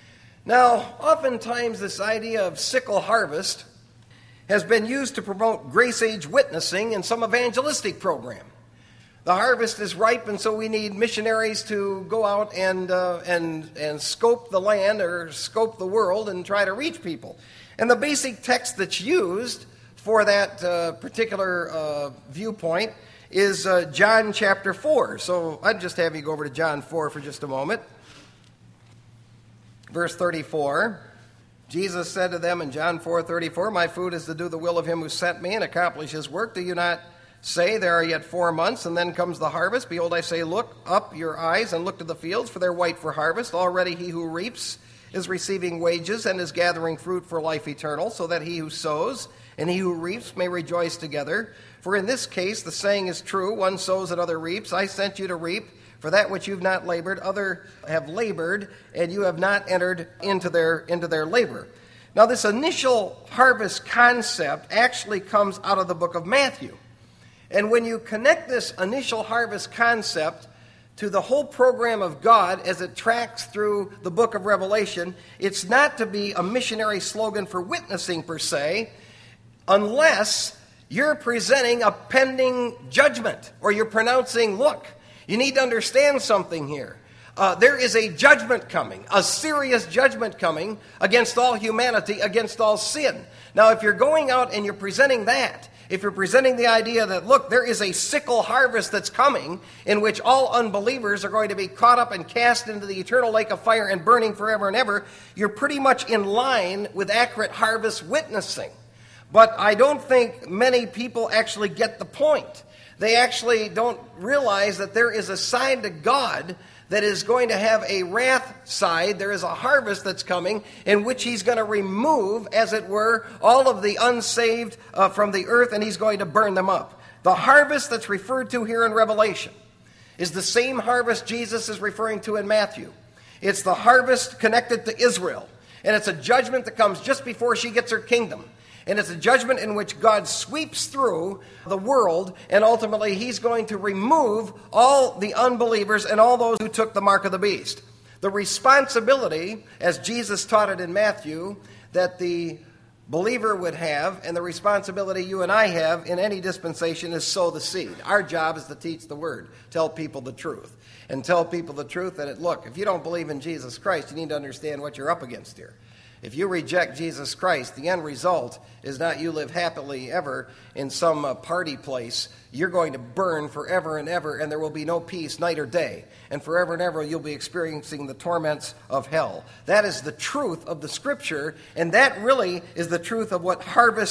Now, oftentimes this idea of sickle harvest has been used to promote grace age witnessing in some evangelistic program. The harvest is ripe, and so we need missionaries to go out and scope the land or scope the world and try to reach people. And the basic text that's used for that particular viewpoint is John chapter 4. So I'd just have you go over to John 4 for just a moment. Verse 34, Jesus said to them in John 4:34, "My food is to do the will of him who sent me and accomplish his work. Do you not say, there are yet 4 months, and then comes the harvest? Behold, I say, look up your eyes and look to the fields, for they're white for harvest. Already he who reaps is receiving wages and is gathering fruit for life eternal, so that he who sows and he who reaps may rejoice together. For in this case the saying is true, one sows and other reaps. I sent you to reap for that which you've not labored, other have labored, and you have not entered into their labor." Now, this initial harvest concept actually comes out of the book of Matthew. And when you connect this initial harvest concept to the whole program of God as it tracks through the book of Revelation, it's not to be a missionary slogan for witnessing per se, unless you're presenting a pending judgment, or you're pronouncing, look, you need to understand something here. There is a judgment coming, a serious judgment coming against all humanity, against all sin. Now, if you're going out and you're presenting that, if you're presenting the idea that, look, there is a sickle harvest that's coming in which all unbelievers are going to be caught up and cast into the eternal lake of fire and burning forever and ever, you're pretty much in line with accurate harvest witnessing. But I don't think many people actually get the point. They actually don't realize that there is a side to God that is going to have a wrath side. There is a harvest that's coming in which he's going to remove, as it were, all of the unsaved from the earth, and he's going to burn them up. The harvest that's referred to here in Revelation is the same harvest Jesus is referring to in Matthew. It's the harvest connected to Israel, and it's a judgment that comes just before she gets her kingdom. And it's a judgment in which God sweeps through the world, and ultimately he's going to remove all the unbelievers and all those who took the mark of the beast. The responsibility, as Jesus taught it in Matthew, that the believer would have, and the responsibility you and I have in any dispensation, is sow the seed. Our job is to teach the word, tell people the truth. And tell people the truth that, look, if you don't believe in Jesus Christ, you need to understand what you're up against here. If you reject Jesus Christ, the end result is not you live happily ever in some party place. You're going to burn forever and ever, and there will be no peace night or day. And forever and ever you'll be experiencing the torments of hell. That is the truth of the Scripture, and that really is the truth of what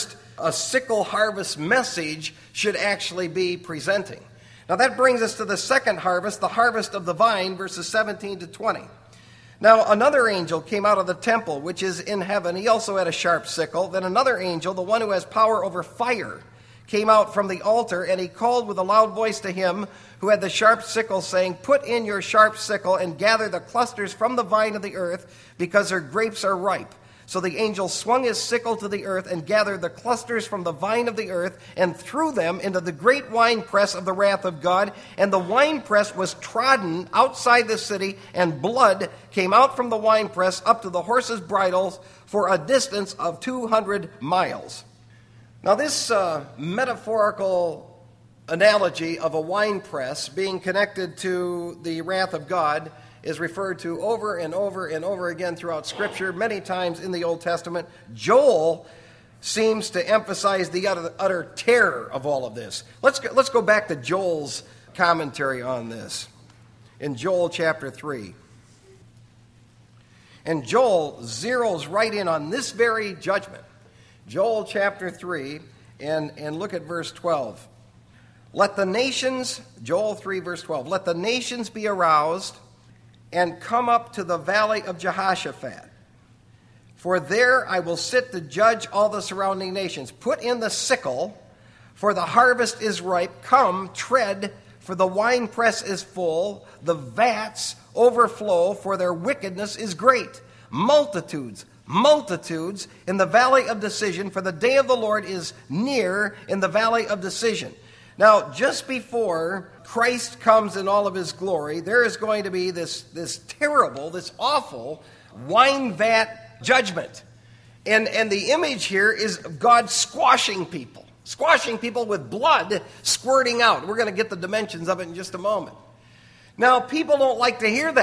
a sickle harvest message should actually be presenting. Now that brings us to the second harvest, the harvest of the vine, verses 17 to 20. Now, another angel came out of the temple, which is in heaven. He also had a sharp sickle. Then another angel, the one who has power over fire, came out from the altar, and he called with a loud voice to him who had the sharp sickle, saying, "Put in your sharp sickle and gather the clusters from the vine of the earth, because her grapes are ripe." So the angel swung his sickle to the earth and gathered the clusters from the vine of the earth and threw them into the great winepress of the wrath of God. And the winepress was trodden outside the city, and blood came out from the winepress up to the horses' bridles for a distance of 200 miles. Now this metaphorical analogy of a winepress being connected to the wrath of God is referred to over and over and over again throughout Scripture, many times in the Old Testament. Joel seems to emphasize the utter terror of all of this. Let's go back to Joel's commentary on this in Joel chapter 3. And Joel zeroes right in on this very judgment. Joel chapter 3, and look at verse 12. Let the nations, Joel 3 verse 12, let the nations be aroused and come up to the valley of Jehoshaphat. For there I will sit to judge all the surrounding nations. Put in the sickle, for the harvest is ripe. Come, tread, for the winepress is full. The vats overflow, for their wickedness is great. Multitudes in the valley of decision, for the day of the Lord is near in the valley of decision. Now, just before Christ comes in all of his glory, there is going to be this terrible, this awful wine vat judgment. And the image here is of God squashing people with blood squirting out. We're going to get the dimensions of it in just a moment. Now, people don't like to hear that.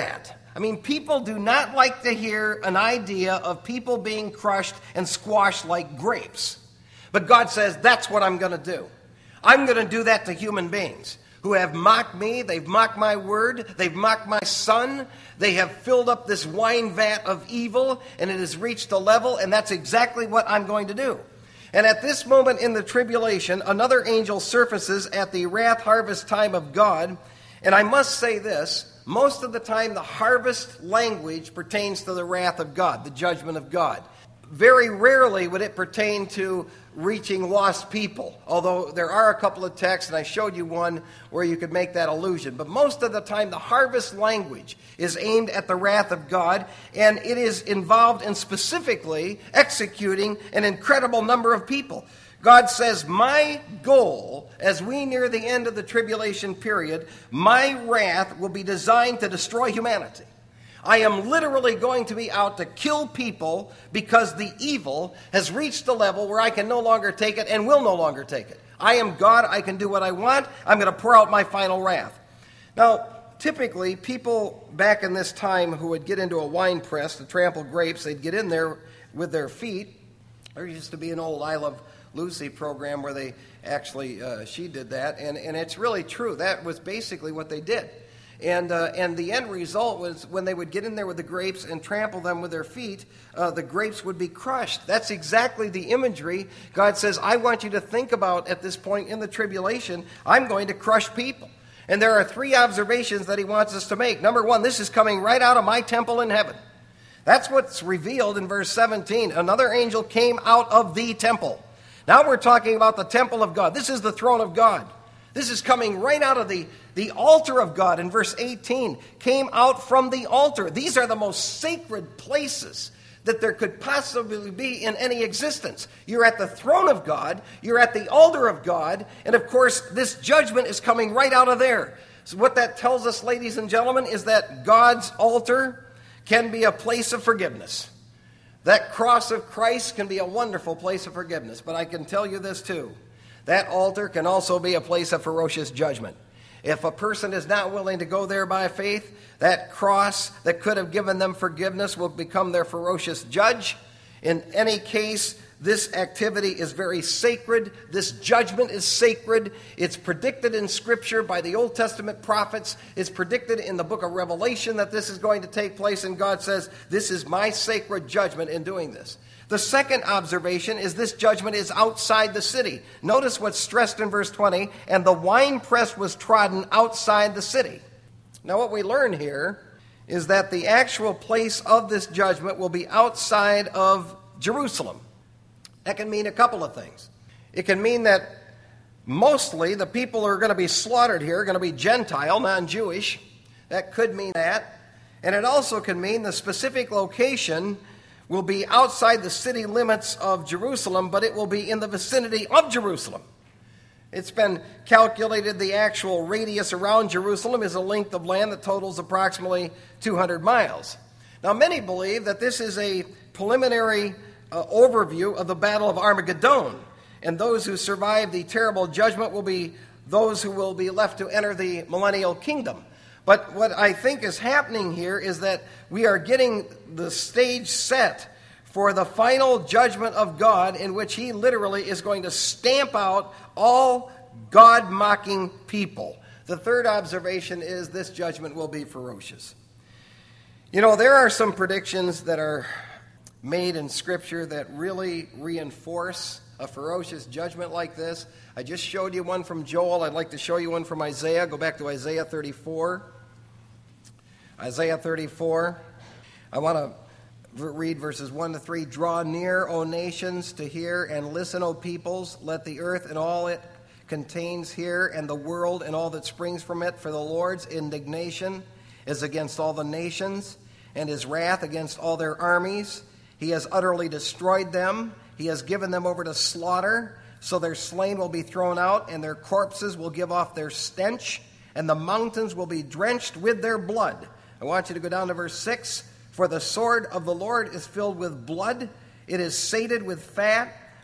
I mean, people do not like to hear an idea of people being crushed and squashed like grapes. But God says, that's what I'm going to do. I'm going to do that to human beings who have mocked me. They've mocked my word. They've mocked my son. They have filled up this wine vat of evil, and it has reached a level, and that's exactly what I'm going to do. And at this moment in the tribulation, another angel surfaces at the wrath harvest time of God. And I must say this, most of the time the harvest language pertains to the wrath of God, the judgment of God. Very rarely would it pertain to reaching lost people, although there are a couple of texts, and I showed you one where you could make that allusion. But most of the time the harvest language is aimed at the wrath of God, and it is involved in specifically executing an incredible number of people. God says, my goal, as we near the end of the tribulation period, my wrath will be designed to destroy humanity. I am literally going to be out to kill people because the evil has reached a level where I can no longer take it and will no longer take it. I am God. I can do what I want. I'm going to pour out my final wrath. Now, typically, people back in this time who would get into a wine press to trample grapes, they'd get in there with their feet. There used to be an old I Love Lucy program where they actually, she did that, and it's really true. That was basically what they did. And the end result was when they would get in there with the grapes and trample them with their feet, the grapes would be crushed. That's exactly the imagery God says, I want you to think about at this point in the tribulation. I'm going to crush people. And there are three observations that he wants us to make. Number one, this is coming right out of my temple in heaven. That's what's revealed in verse 17. Another angel came out of the temple. Now we're talking about the temple of God. This is the throne of God. This is coming right out of the altar of God in verse 18. Came out from the altar. These are the most sacred places that there could possibly be in any existence. You're at the throne of God. You're at the altar of God. And of course, this judgment is coming right out of there. So what that tells us, ladies and gentlemen, is that God's altar can be a place of forgiveness. That cross of Christ can be a wonderful place of forgiveness. But I can tell you this too. That altar can also be a place of ferocious judgment. If a person is not willing to go there by faith, that cross that could have given them forgiveness will become their ferocious judge. In any case, this activity is very sacred. This judgment is sacred. It's predicted in Scripture by the Old Testament prophets. It's predicted in the book of Revelation that this is going to take place, and God says, this is my sacred judgment in doing this. The second observation is this judgment is outside the city. Notice what's stressed in verse 20, and the winepress was trodden outside the city. Now what we learn here is that the actual place of this judgment will be outside of Jerusalem. That can mean a couple of things. It can mean that mostly the people who are going to be slaughtered here are going to be Gentile, non-Jewish. That could mean that. And it also can mean the specific location will be outside the city limits of Jerusalem, but it will be in the vicinity of Jerusalem. It's been calculated the actual radius around Jerusalem is a length of land that totals approximately 200 miles. Now, many believe that this is a preliminary overview of the Battle of Armageddon, and those who survive the terrible judgment will be those who will be left to enter the millennial kingdom. But what I think is happening here is that we are getting the stage set for the final judgment of God, in which he literally is going to stamp out all God-mocking people. The third observation is this judgment will be ferocious. You know, there are some predictions that are made in Scripture that really reinforce a ferocious judgment like this. I just showed you one from Joel. I'd like to show you one from Isaiah. Go back to Isaiah 34. Isaiah 34. I want to read verses 1 to 3. Draw near, O nations, to hear, and listen, O peoples. Let the earth and all it contains hear, and the world and all that springs from it. For the Lord's indignation is against all the nations, and his wrath against all their armies. He has utterly destroyed them. He has given them over to slaughter. So their slain will be thrown out, and their corpses will give off their stench, and the mountains will be drenched with their blood. I want you to go down to verse 6. For the sword of the Lord is filled with blood. It is sated with fat.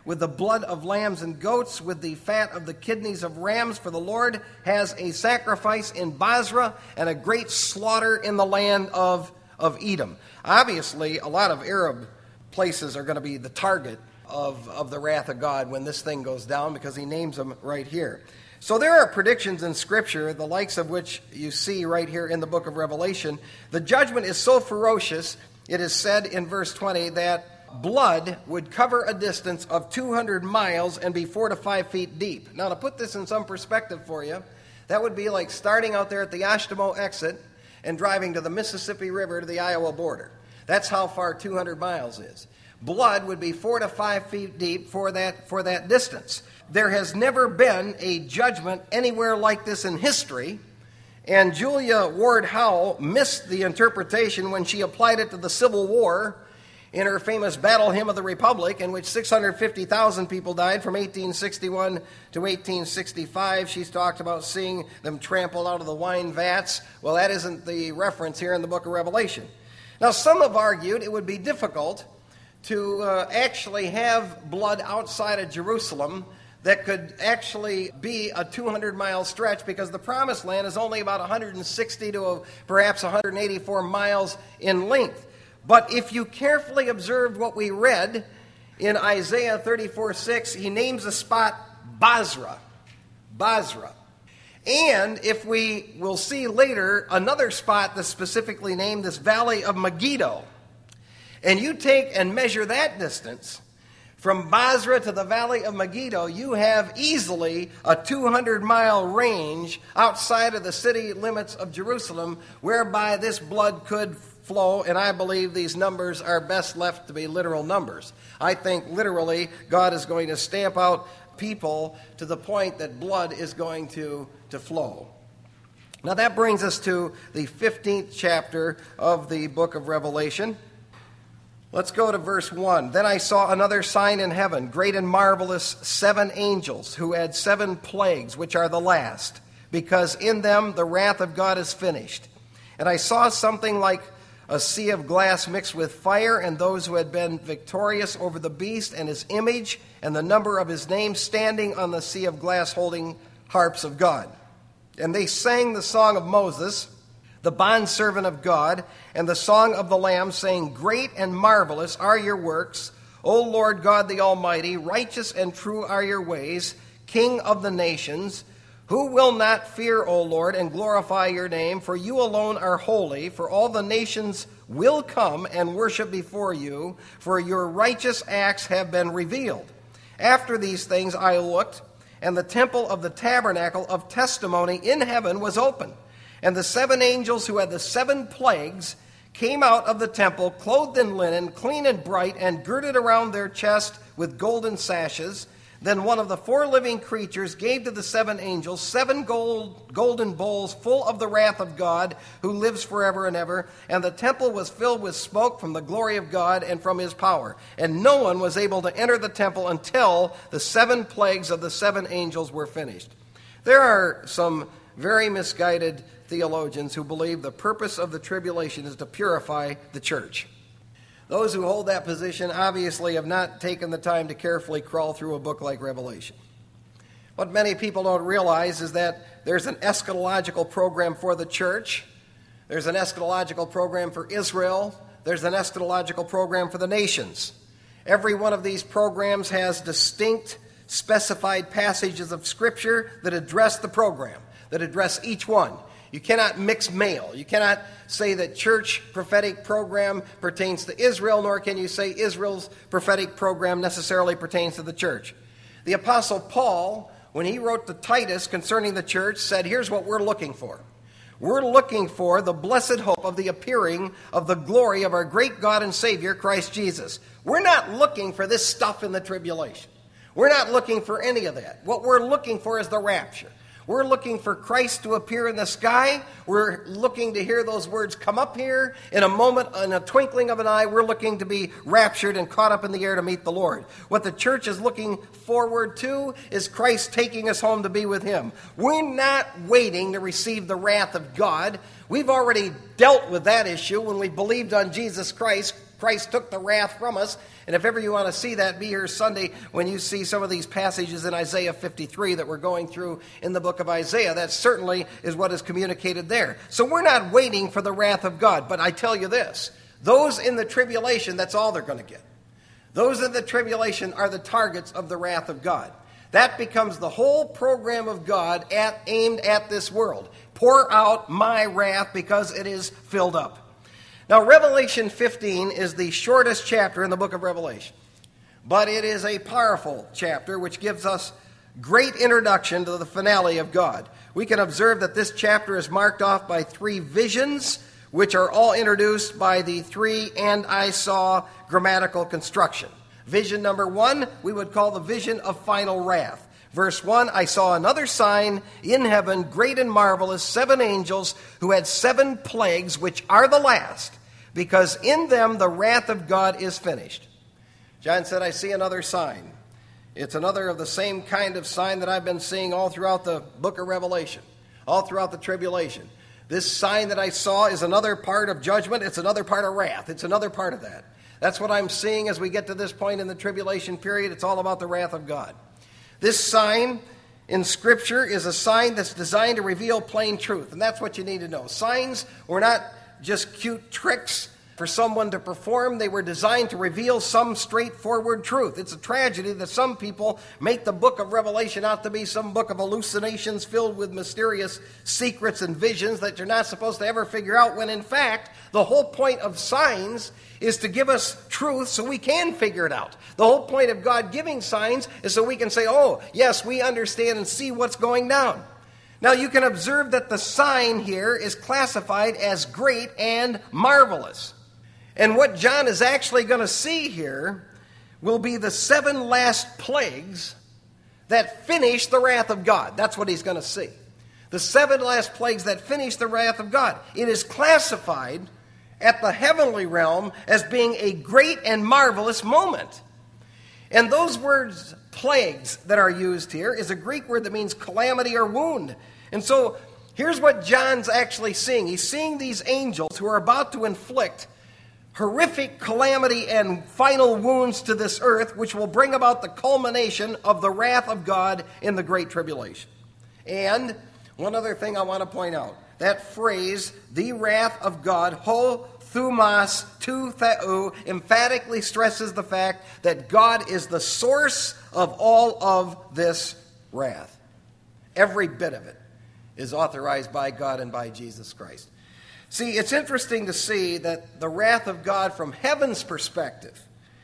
with the blood of lambs and goats, with the fat of the kidneys of rams, for the Lord has a sacrifice in Basra and a great slaughter in the land of Edom. Obviously, a lot of Arab places are going to be the target of the wrath of God when this thing goes down, because he names them right here. So there are predictions in Scripture, the likes of which you see right here in the book of Revelation. The judgment is so ferocious, it is said in verse 20 that blood would cover a distance of 200 miles and be 4 to 5 feet deep. Now, to put this in some perspective for you, that would be like starting out there at the Ashtimo exit and driving to the Mississippi River to the Iowa border. That's how far 200 miles is. Blood would be 4 to 5 feet deep for that distance. There has never been a judgment anywhere like this in history, and Julia Ward Howe missed the interpretation when she applied it to the Civil War in her famous Battle Hymn of the Republic, in which 650,000 people died from 1861 to 1865. She's talked about seeing them trampled out of the wine vats. Well, that isn't the reference here in the book of Revelation. Now, some have argued it would be difficult to actually have blood outside of Jerusalem that could actually be a 200-mile stretch, because the Promised Land is only about 160 to perhaps 184 miles in length. But if you carefully observed what we read in Isaiah 34:6, he names the spot Basra. Basra. And if we will see later another spot that's specifically named this Valley of Megiddo, and you take and measure that distance from Basra to the Valley of Megiddo, you have easily a 200-mile range outside of the city limits of Jerusalem whereby this blood could flow, and I believe these numbers are best left to be literal numbers. I think literally God is going to stamp out people to the point that blood is going to flow. Now that brings us to the 15th chapter of the book of Revelation. Let's go to verse 1. Then I saw another sign in heaven, great and marvelous, 7 angels who had 7 plagues, which are the last, because in them the wrath of God is finished. And I saw something like a sea of glass mixed with fire, and those who had been victorious over the beast and his image and the number of his name standing on the sea of glass holding harps of God. And they sang the song of Moses, the bondservant of God, and the song of the Lamb, saying, Great and marvelous are your works, O Lord God the Almighty, righteous and true are your ways, King of the nations. Who will not fear, O Lord, and glorify your name? For you alone are holy, for all the nations will come and worship before you, for your righteous acts have been revealed. After these things I looked, and the temple of the tabernacle of testimony in heaven was open. And the 7 angels who had the 7 plagues came out of the temple, clothed in linen, clean and bright, and girded around their chest with golden sashes. Then one of the 4 living creatures gave to the 7 angels 7 golden bowls full of the wrath of God, who lives forever and ever. And the temple was filled with smoke from the glory of God and from his power. And no one was able to enter the temple until the 7 plagues of the 7 angels were finished. There are some very misguided theologians who believe the purpose of the tribulation is to purify the church. Those who hold that position obviously have not taken the time to carefully crawl through a book like Revelation. What many people don't realize is that there's an eschatological program for the church, there's an eschatological program for Israel, there's an eschatological program for the nations. Every one of these programs has distinct, specified passages of Scripture that address the program, that address each one. You cannot mix mail. You cannot say that church prophetic program pertains to Israel, nor can you say Israel's prophetic program necessarily pertains to the church. The Apostle Paul, when he wrote to Titus concerning the church, said, here's what we're looking for. We're looking for the blessed hope of the appearing of the glory of our great God and Savior, Christ Jesus. We're not looking for this stuff in the tribulation. We're not looking for any of that. What we're looking for is the rapture. We're looking for Christ to appear in the sky. We're looking to hear those words come up here in a moment, in a twinkling of an eye. We're looking to be raptured and caught up in the air to meet the Lord. What the church is looking forward to is Christ taking us home to be with him. We're not waiting to receive the wrath of God. We've already dealt with that issue when we believed on Jesus Christ. Christ took the wrath from us. And if ever you want to see that, be here Sunday when you see some of these passages in Isaiah 53 that we're going through in the book of Isaiah. That certainly is what is communicated there. So we're not waiting for the wrath of God. But I tell you this, those in the tribulation, that's all they're going to get. Those in the tribulation are the targets of the wrath of God. That becomes the whole program of God aimed at this world. Pour out my wrath because it is filled up. Now, Revelation 15 is the shortest chapter in the book of Revelation. But it is a powerful chapter which gives us great introduction to the finale of God. We can observe that this chapter is marked off by 3 visions, which are all introduced by the 3 "and I saw" grammatical construction. Vision number 1, we would call the vision of final wrath. Verse 1, I saw another sign in heaven, great and marvelous, 7 angels who had 7 plagues, which are the last, because in them the wrath of God is finished. John said, I see another sign. It's another of the same kind of sign that I've been seeing all throughout the book of Revelation, all throughout the tribulation. This sign that I saw is another part of judgment. It's another part of wrath. It's another part of that. That's what I'm seeing as we get to this point in the tribulation period. It's all about the wrath of God. This sign in Scripture is a sign that's designed to reveal plain truth, and that's what you need to know. Signs were not just cute tricks for someone to perform. They were designed to reveal some straightforward truth. It's a tragedy that some people make the book of Revelation out to be some book of hallucinations filled with mysterious secrets and visions that you're not supposed to ever figure out, when in fact the whole point of signs is to give us truth so we can figure it out. The whole point of God giving signs is so we can say, oh, yes, we understand and see what's going down. Now you can observe that the sign here is classified as great and marvelous. And what John is actually going to see here will be the 7 last plagues that finish the wrath of God. That's what he's going to see. The 7 last plagues that finish the wrath of God. It is classified at the heavenly realm as being a great and marvelous moment. And those words, plagues, that are used here is a Greek word that means calamity or wound. And so here's what John's actually seeing. He's seeing these angels who are about to inflict horrific calamity and final wounds to this earth, which will bring about the culmination of the wrath of God in the Great Tribulation. And one other thing I want to point out. That phrase, the wrath of God, ho thumas tu theou, emphatically stresses the fact that God is the source of all of this wrath. Every bit of it is authorized by God and by Jesus Christ. See, it's interesting to see that the wrath of God from heaven's perspective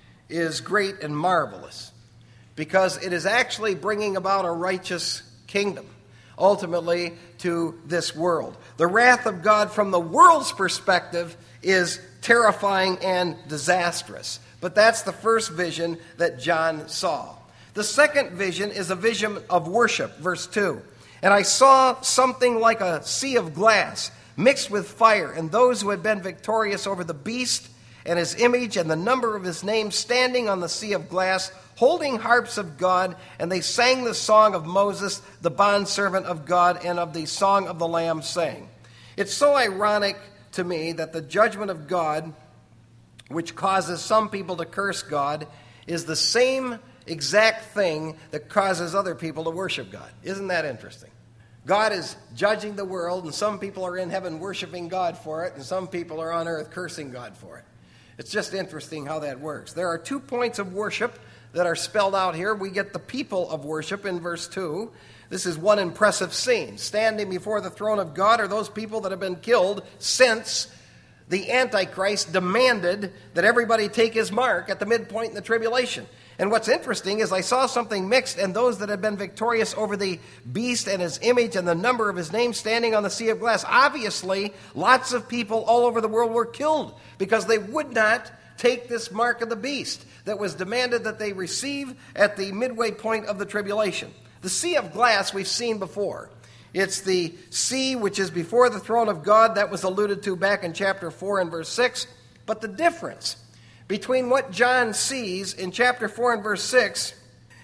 is great and marvelous, because it is actually bringing about a righteous kingdom, ultimately, to this world. The wrath of God from the world's perspective is terrifying and disastrous. But that's the first vision that John saw. The second vision is a vision of worship, verse 2. And I saw something like a sea of glass mixed with fire, and those who had been victorious over the beast and his image and the number of his name standing on the sea of glass, holding harps of God, and they sang the song of Moses, the bondservant of God, and of the song of the Lamb, saying. It's so ironic to me that the judgment of God, which causes some people to curse God, is the same exact thing that causes other people to worship God. Isn't that interesting? God is judging the world, and some people are in heaven worshiping God for it, and some people are on earth cursing God for it. It's just interesting how that works. There are 2 points of worship that are spelled out here. We get the people of worship in verse 2. This is one impressive scene. Standing before the throne of God are those people that have been killed since the Antichrist demanded that everybody take his mark at the midpoint in the tribulation. And what's interesting is I saw something mixed, and those that had been victorious over the beast and his image and the number of his name standing on the sea of glass. Obviously, lots of people all over the world were killed because they would not take this mark of the beast that was demanded that they receive at the midway point of the tribulation. The sea of glass we've seen before. It's the sea which is before the throne of God. That was alluded to back in chapter 4 and verse 6. But the difference between what John sees in chapter 4 and verse 6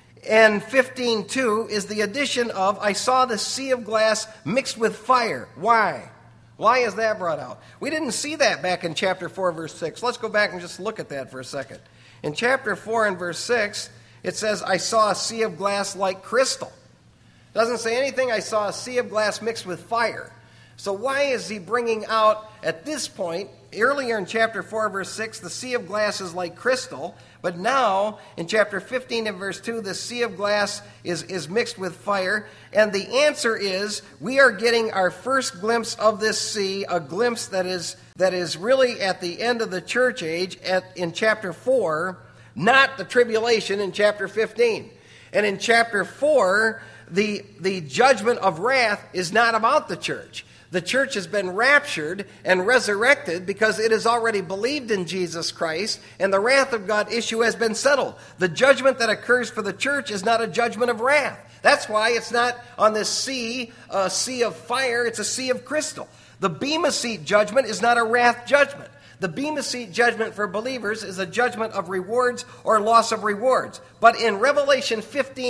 and 15:2 is the addition of, I saw the sea of glass mixed with fire. Why? Why is that brought out? We didn't see that back in chapter 4, verse 6. Let's go back and just look at that for a second. In chapter 4 and verse 6, it says, I saw a sea of glass like crystal. It doesn't say anything, I saw a sea of glass mixed with fire. So why is he bringing out, at this point, earlier in chapter 4, verse 6, the sea of glass is like crystal, but now, in chapter 15 and verse 2, the sea of glass is mixed with fire, and the answer is, we are getting our first glimpse of this sea, a glimpse that is really at the end of the church age in chapter 4, not the tribulation in chapter 15. And in chapter 4, the judgment of wrath is not about the church. The church has been raptured and resurrected because it has already believed in Jesus Christ, and the wrath of God issue has been settled. The judgment that occurs for the church is not a judgment of wrath. That's why it's not on this sea, a sea of fire, it's a sea of crystal. The Bema Seat judgment is not a wrath judgment. The Bema Seat judgment for believers is a judgment of rewards or loss of rewards. But in Revelation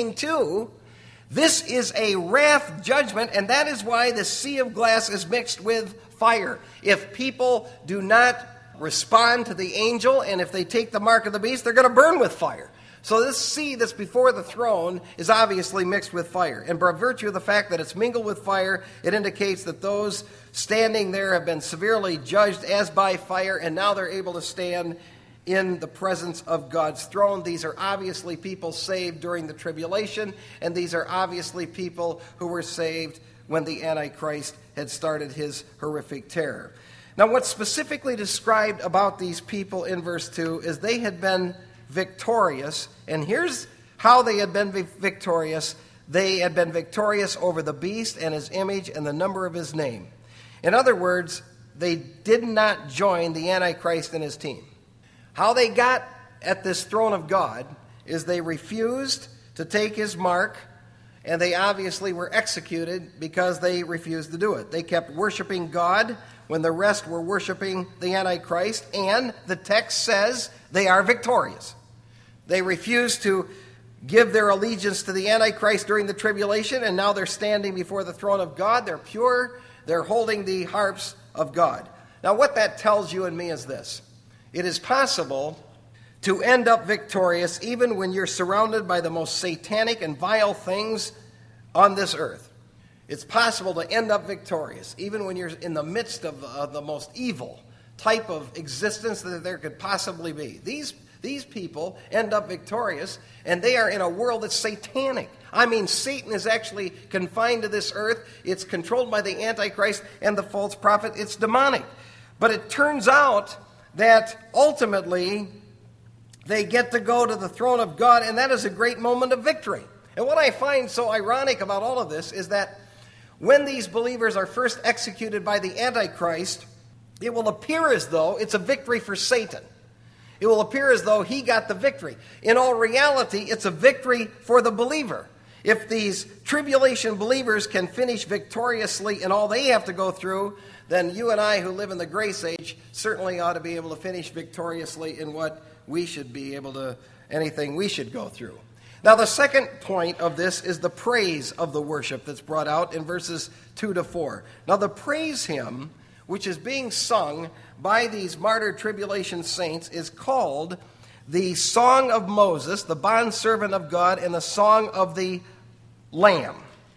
15:2, this is a wrath judgment, and that is why the sea of glass is mixed with fire. If people do not respond to the angel, and if they take the mark of the beast, they're going to burn with fire. So this sea that's before the throne is obviously mixed with fire. And by virtue of the fact that it's mingled with fire, it indicates that those standing there have been severely judged as by fire, and now they're able to stand in the presence of God's throne. These are obviously people saved during the tribulation, and these are obviously people who were saved when the Antichrist had started his horrific terror. Now, what's specifically described about these people in verse 2 is they had been victorious, and here's how they had been victorious. They had been victorious over the beast and his image and the number of his name. In other words, they did not join the Antichrist and his team. How they got at this throne of God is they refused to take his mark, and they obviously were executed because they refused to do it. They kept worshiping God when the rest were worshiping the Antichrist, and the text says they are victorious. They refused to give their allegiance to the Antichrist during the tribulation, and now they're standing before the throne of God. They're pure. They're holding the harps of God. Now, what that tells you and me is this. It is possible to end up victorious even when you're surrounded by the most satanic and vile things on this earth. It's possible to end up victorious even when you're in the midst of the most evil type of existence that there could possibly be. These people end up victorious, and they are in a world that's satanic. I mean, Satan is actually confined to this earth. It's controlled by the Antichrist and the false prophet. It's demonic. But it turns out that ultimately they get to go to the throne of God, and that is a great moment of victory. And what I find so ironic about all of this is that when these believers are first executed by the Antichrist, it will appear as though it's a victory for Satan. It will appear as though he got the victory. In all reality, it's a victory for the believer. If these tribulation believers can finish victoriously in all they have to go through, then you and I who live in the grace age certainly ought to be able to finish victoriously in what we should be able to, anything we should go through. Now, the second point of this is the praise of the worship that's brought out in verses 2 to 4. Now, the praise hymn, which is being sung by these martyred tribulation saints, is called the Song of Moses, the bondservant of God, and the Song of the Lamb.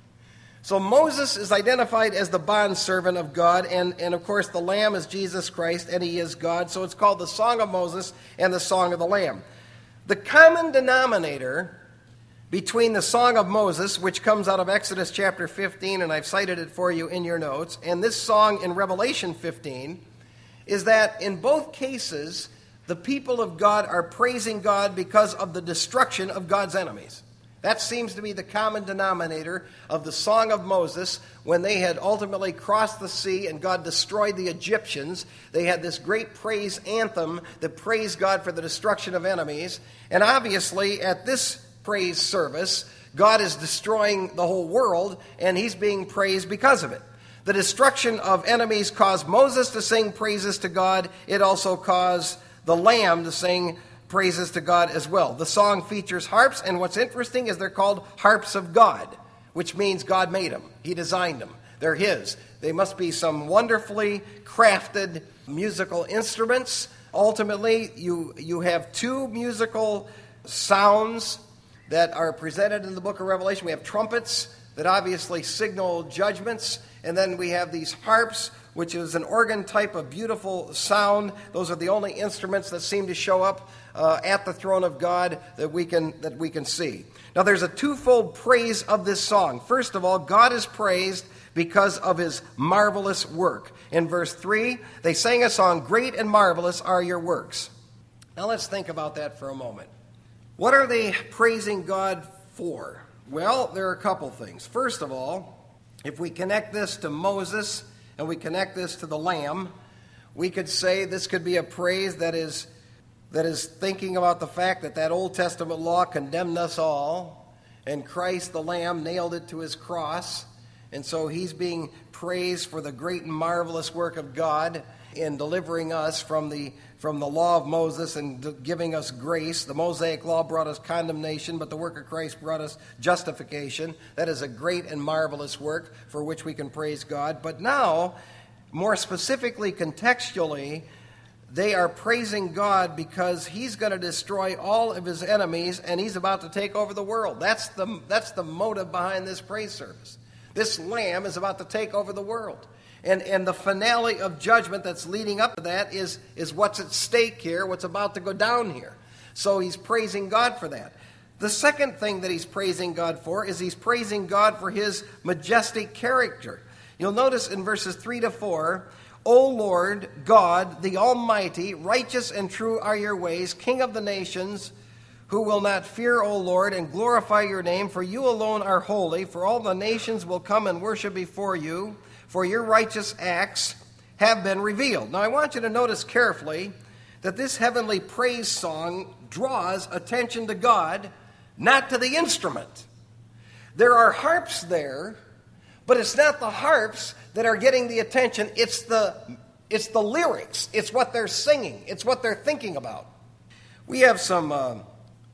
So Moses is identified as the bondservant of God, and of course the Lamb is Jesus Christ, and he is God. So it's called the Song of Moses and the Song of the Lamb. The common denominator between the Song of Moses, which comes out of Exodus chapter 15, and I've cited it for you in your notes, and this song in Revelation 15, is that in both cases, the people of God are praising God because of the destruction of God's enemies. That seems to be the common denominator of the Song of Moses. When they had ultimately crossed the sea and God destroyed the Egyptians, they had this great praise anthem that praised God for the destruction of enemies. And obviously, at this praise service, God is destroying the whole world, and he's being praised because of it. The destruction of enemies caused Moses to sing praises to God. It also caused the Lamb to sing praises to God as well. The song features harps, and what's interesting is they're called harps of God, which means God made them. He designed them. They're his. They must be some wonderfully crafted musical instruments. Ultimately, you have two musical sounds that are presented in the book of Revelation. We have trumpets that obviously signal judgments, and then we have these harps, which is an organ type of beautiful sound. Those are the only instruments that seem to show up at the throne of God that we can see. Now, there's a twofold praise of this song. First of all, God is praised because of his marvelous work. In verse 3, they sang a song, "Great and marvelous are your works." Now let's think about that for a moment. What are they praising God for? Well, there are a couple things. First of all, if we connect this to Moses and we connect this to the Lamb, we could say this could be a praise that is thinking about the fact that Old Testament law condemned us all, and Christ the Lamb nailed it to his cross. And so he's being praised for the great and marvelous work of God in delivering us from the law of Moses and giving us grace. The Mosaic law brought us condemnation, but the work of Christ brought us justification. That is a great and marvelous work for which we can praise God. But now, more specifically, contextually, they are praising God because he's going to destroy all of his enemies and he's about to take over the world. That's the motive behind this praise service. This Lamb is about to take over the world. And the finale of judgment that's leading up to that is what's at stake here, what's about to go down here. So he's praising God for that. The second thing that he's praising God for is he's praising God for his majestic character. You'll notice in verses 3 to 4, "O Lord God, the Almighty, righteous and true are your ways, King of the nations, who will not fear, O Lord, and glorify your name, for you alone are holy, for all the nations will come and worship before you, for your righteous acts have been revealed." Now I want you to notice carefully that this heavenly praise song draws attention to God, not to the instrument. There are harps there, but it's not the harps that are getting the attention, it's the lyrics, it's what they're singing, it's what they're thinking about. We have some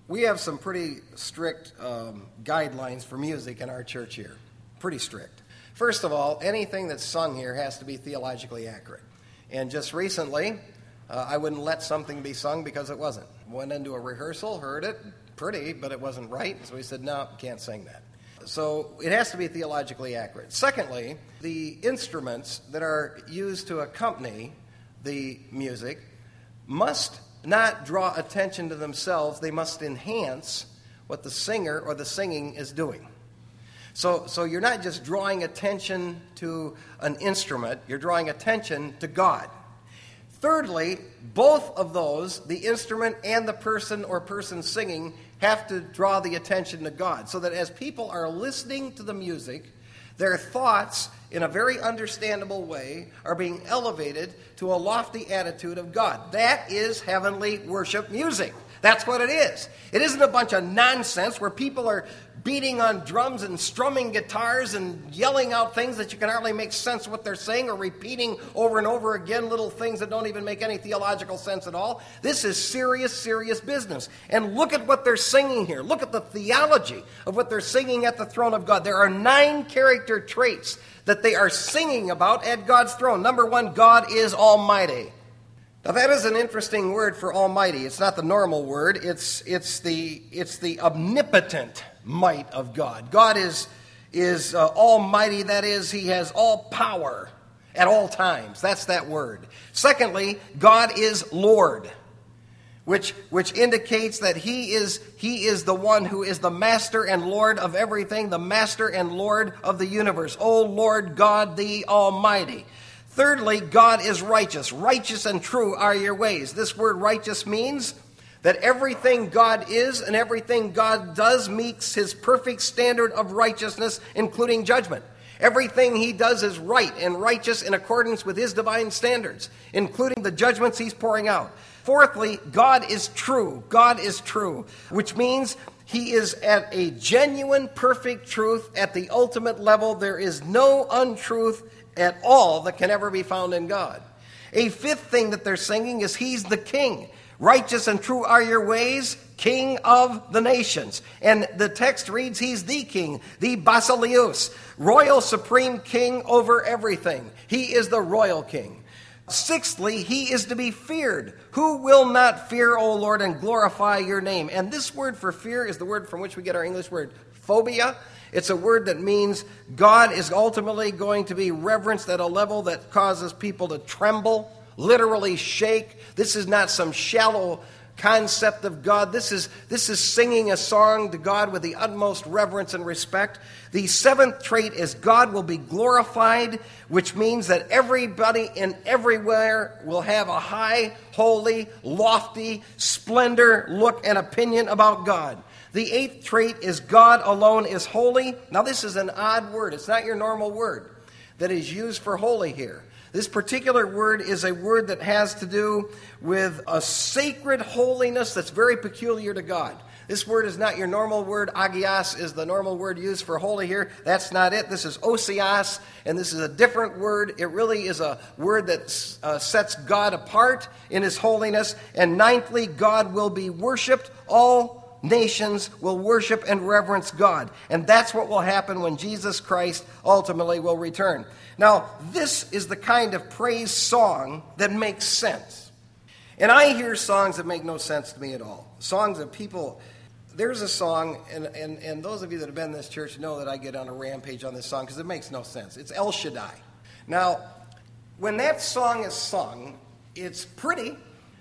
pretty strict guidelines for music in our church here. Pretty strict. First of all, anything that's sung here has to be theologically accurate. And just recently, I wouldn't let something be sung because it wasn't. Went into a rehearsal, heard it, pretty, but it wasn't right. So we said, no, can't sing that. So it has to be theologically accurate. Secondly, the instruments that are used to accompany the music must not draw attention to themselves. They must enhance what the singer or the singing is doing. So you're not just drawing attention to an instrument, you're drawing attention to God. Thirdly, both of those, the instrument and the person or person singing, have to draw the attention to God. So that as people are listening to the music, their thoughts, in a very understandable way, are being elevated to a lofty attitude of God. That is heavenly worship music. That's what it is. It isn't a bunch of nonsense where people are beating on drums and strumming guitars and yelling out things that you can hardly make sense of what they're saying, or repeating over and over again little things that don't even make any theological sense at all. This is serious, serious business. And look at what they're singing here. Look at the theology of what they're singing at the throne of God. There are 9 character traits that they are singing about at God's throne. Number 1, God is almighty. Now that is an interesting word for almighty. It's not the normal word. It's the omnipotent might of God. God is almighty. That is, he has all power at all times. That's that word. Secondly, God is Lord, which indicates that he is the one who is the master and Lord of everything, the master and Lord of the universe. O Lord God, the Almighty. Thirdly, God is righteous. Righteous and true are your ways. This word righteous means that everything God is and everything God does meets his perfect standard of righteousness, including judgment. Everything he does is right and righteous in accordance with his divine standards, including the judgments he's pouring out. Fourthly, God is true. God is true, which means he is at a genuine, perfect truth at the ultimate level. There is no untruth at all that can ever be found in God. A fifth thing that they're singing is he's the king. Righteous and true are your ways, King of the nations. And the text reads, he's the king, the Basileus, royal supreme king over everything. He is the royal king. Sixthly, he is to be feared. Who will not fear, O Lord, and glorify your name? And this word for fear is the word from which we get our English word phobia. It's a word that means God is ultimately going to be reverenced at a level that causes people to tremble, literally shake. This is not some shallow concept of God. This is singing a song to God with the utmost reverence and respect. The seventh trait is God will be glorified, which means that everybody and everywhere will have a high, holy, lofty, splendor look and opinion about God. The eighth trait is God alone is holy. Now this is an odd word. It's not your normal word that is used for holy here. This particular word is a word that has to do with a sacred holiness that's very peculiar to God. This word is not your normal word. Agios is the normal word used for holy here. That's not it. This is osios, and this is a different word. It really is a word that sets God apart in his holiness. And ninthly, God will be worshipped. All nations will worship and reverence God. And that's what will happen when Jesus Christ ultimately will return. Now, this is the kind of praise song that makes sense. And I hear songs that make no sense to me at all. Songs that people... There's a song, and those of you that have been in this church know that I get on a rampage on this song because it makes no sense. It's El Shaddai. Now, when that song is sung, it's pretty,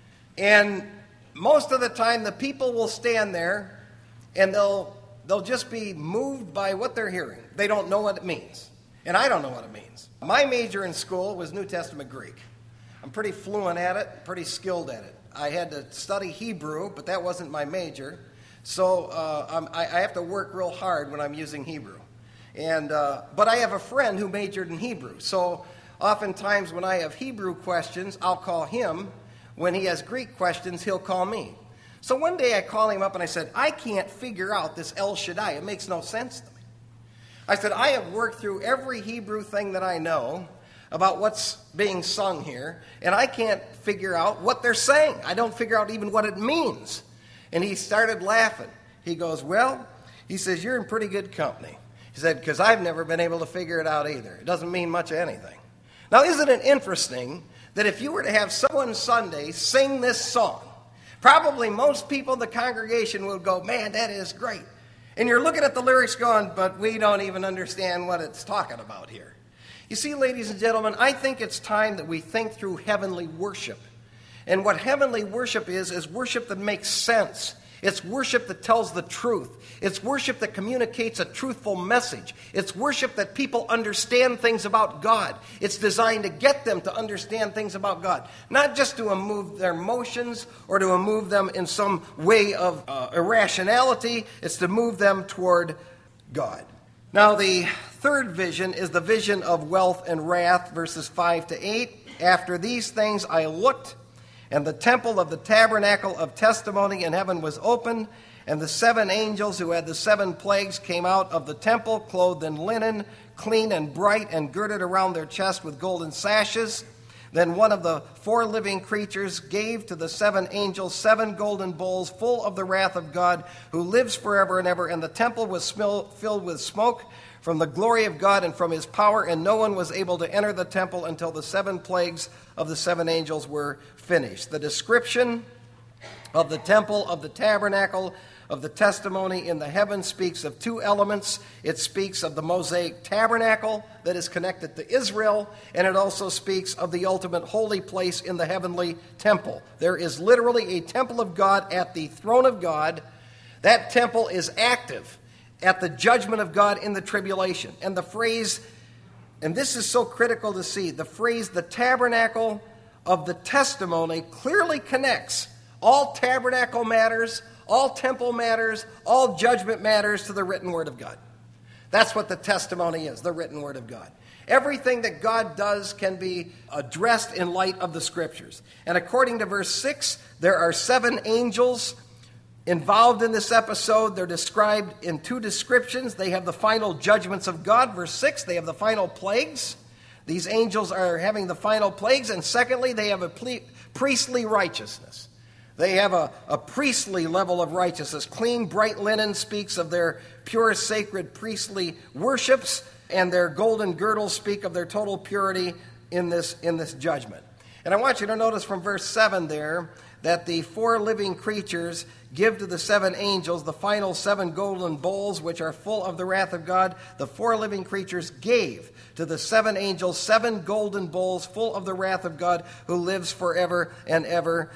and most of the time the people will stand there and they'll just be moved by what they're hearing. They don't know what it means. And I don't know what it means. My major in school was New Testament Greek. I'm pretty fluent at it, pretty skilled at it. I had to study Hebrew, but that wasn't my major. So I have to work real hard when I'm using Hebrew. But I have a friend who majored in Hebrew. So oftentimes when I have Hebrew questions, I'll call him. When he has Greek questions, he'll call me. So one day I called him up and I said, I can't figure out this El Shaddai. It makes no sense to me. I said, I have worked through every Hebrew thing that I know about what's being sung here, and I can't figure out what they're saying. I don't figure out even what it means. And he started laughing. He goes, well, he says, you're in pretty good company. He said, because I've never been able to figure it out either. It doesn't mean much of anything. Now, isn't it interesting that if you were to have someone Sunday sing this song, probably most people in the congregation would go, man, that is great. And you're looking at the lyrics going, but we don't even understand what it's talking about here. You see, ladies and gentlemen, I think it's time that we think through heavenly worship. And what heavenly worship is worship that makes sense. It's worship that tells the truth. It's worship that communicates a truthful message. It's worship that people understand things about God. It's designed to get them to understand things about God. Not just to move their emotions or to move them in some way of irrationality. It's to move them toward God. Now, the third vision is the vision of wealth and wrath, verses 5 to 8. After these things I looked, and the temple of the tabernacle of testimony in heaven was opened, and the seven angels who had the seven plagues came out of the temple, clothed in linen, clean and bright, and girded around their chest with golden sashes. Then one of the four living creatures gave to the seven angels 7 golden bowls full of the wrath of God, who lives forever and ever. And the temple was filled with smoke from the glory of God and from his power, and no one was able to enter the temple until the 7 plagues of the 7 angels were finished. The description of the temple, of the tabernacle, of the testimony in the heavens speaks of 2 elements. It speaks of the Mosaic tabernacle that is connected to Israel, and it also speaks of the ultimate holy place in the heavenly temple. There is literally a temple of God at the throne of God. That temple is active at the judgment of God in the tribulation. And the phrase, and this is so critical to see, the phrase, the tabernacle of the testimony, clearly connects all tabernacle matters, all temple matters, all judgment matters to the written word of God. That's what the testimony is, the written word of God. Everything that God does can be addressed in light of the scriptures. And according to verse 6, there are 7 angels involved in this episode. They're described in 2 descriptions. They have the final judgments of God. Verse 6, they have the final plagues. These angels are having the final plagues. And secondly, they have a priestly righteousness. They have a priestly level of righteousness. Clean, bright linen speaks of their pure, sacred priestly worships, and their golden girdles speak of their total purity in this judgment. And I want you to notice from verse 7 there that the 4 living creatures give to the 7 angels the final 7 golden bowls, which are full of the wrath of God. The 4 living creatures gave to the 7 angels 7 golden bowls full of the wrath of God, who lives forever and ever.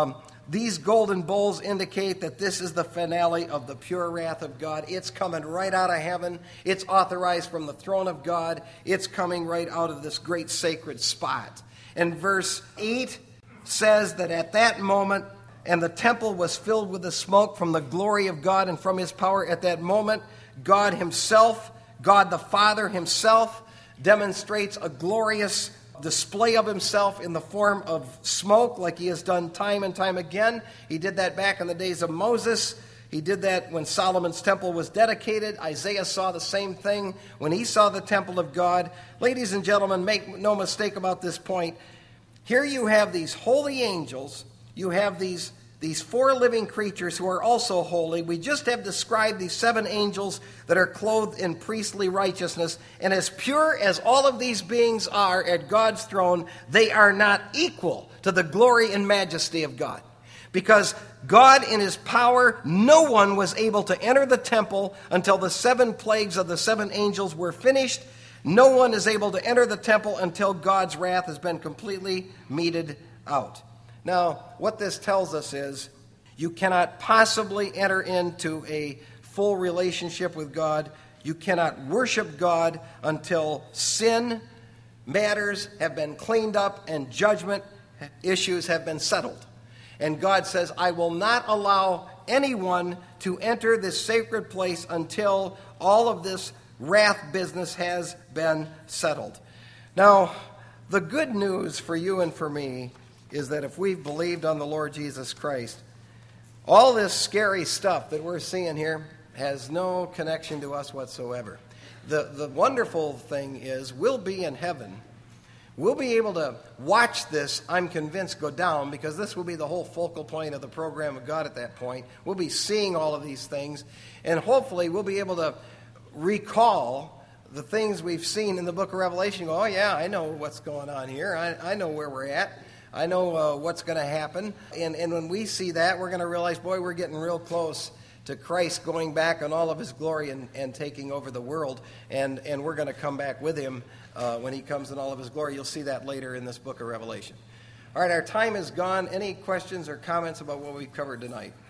These golden bowls indicate that this is the finale of the pure wrath of God. It's coming right out of heaven. It's authorized from the throne of God. It's coming right out of this great sacred spot. And verse 8 says that at that moment, and the temple was filled with the smoke from the glory of God and from his power. At that moment, God himself, God the Father himself, demonstrates a glorious display of himself in the form of smoke, like he has done time and time again. He did that back in the days of Moses. He did that when Solomon's temple was dedicated. Isaiah saw the same thing when he saw the temple of God. Ladies and gentlemen, make no mistake about this point. Here you have these holy angels. You have these 4 living creatures who are also holy. We just have described these 7 angels that are clothed in priestly righteousness. And as pure as all of these beings are at God's throne, they are not equal to the glory and majesty of God. Because God, in his power, no one was able to enter the temple until the 7 plagues of the 7 angels were finished. No one is able to enter the temple until God's wrath has been completely meted out. Now, what this tells us is you cannot possibly enter into a full relationship with God. You cannot worship God until sin matters have been cleaned up and judgment issues have been settled. And God says, I will not allow anyone to enter this sacred place until all of this wrath business has been settled. Now, the good news for you and for me is that if we've believed on the Lord Jesus Christ, all this scary stuff that we're seeing here has no connection to us whatsoever. The wonderful thing is we'll be in heaven. We'll be able to watch this, I'm convinced, go down, because this will be the whole focal point of the program of God at that point. We'll be seeing all of these things, and hopefully we'll be able to recall the things we've seen in the book of Revelation. Go, oh yeah, I know what's going on here. I know where we're at. I know what's going to happen. And when we see that, we're going to realize, boy, we're getting real close to Christ going back in all of his glory and taking over the world. And we're going to come back with him when he comes in all of his glory. You'll see that later in this book of Revelation. All right, our time is gone. Any questions or comments about what we've covered tonight?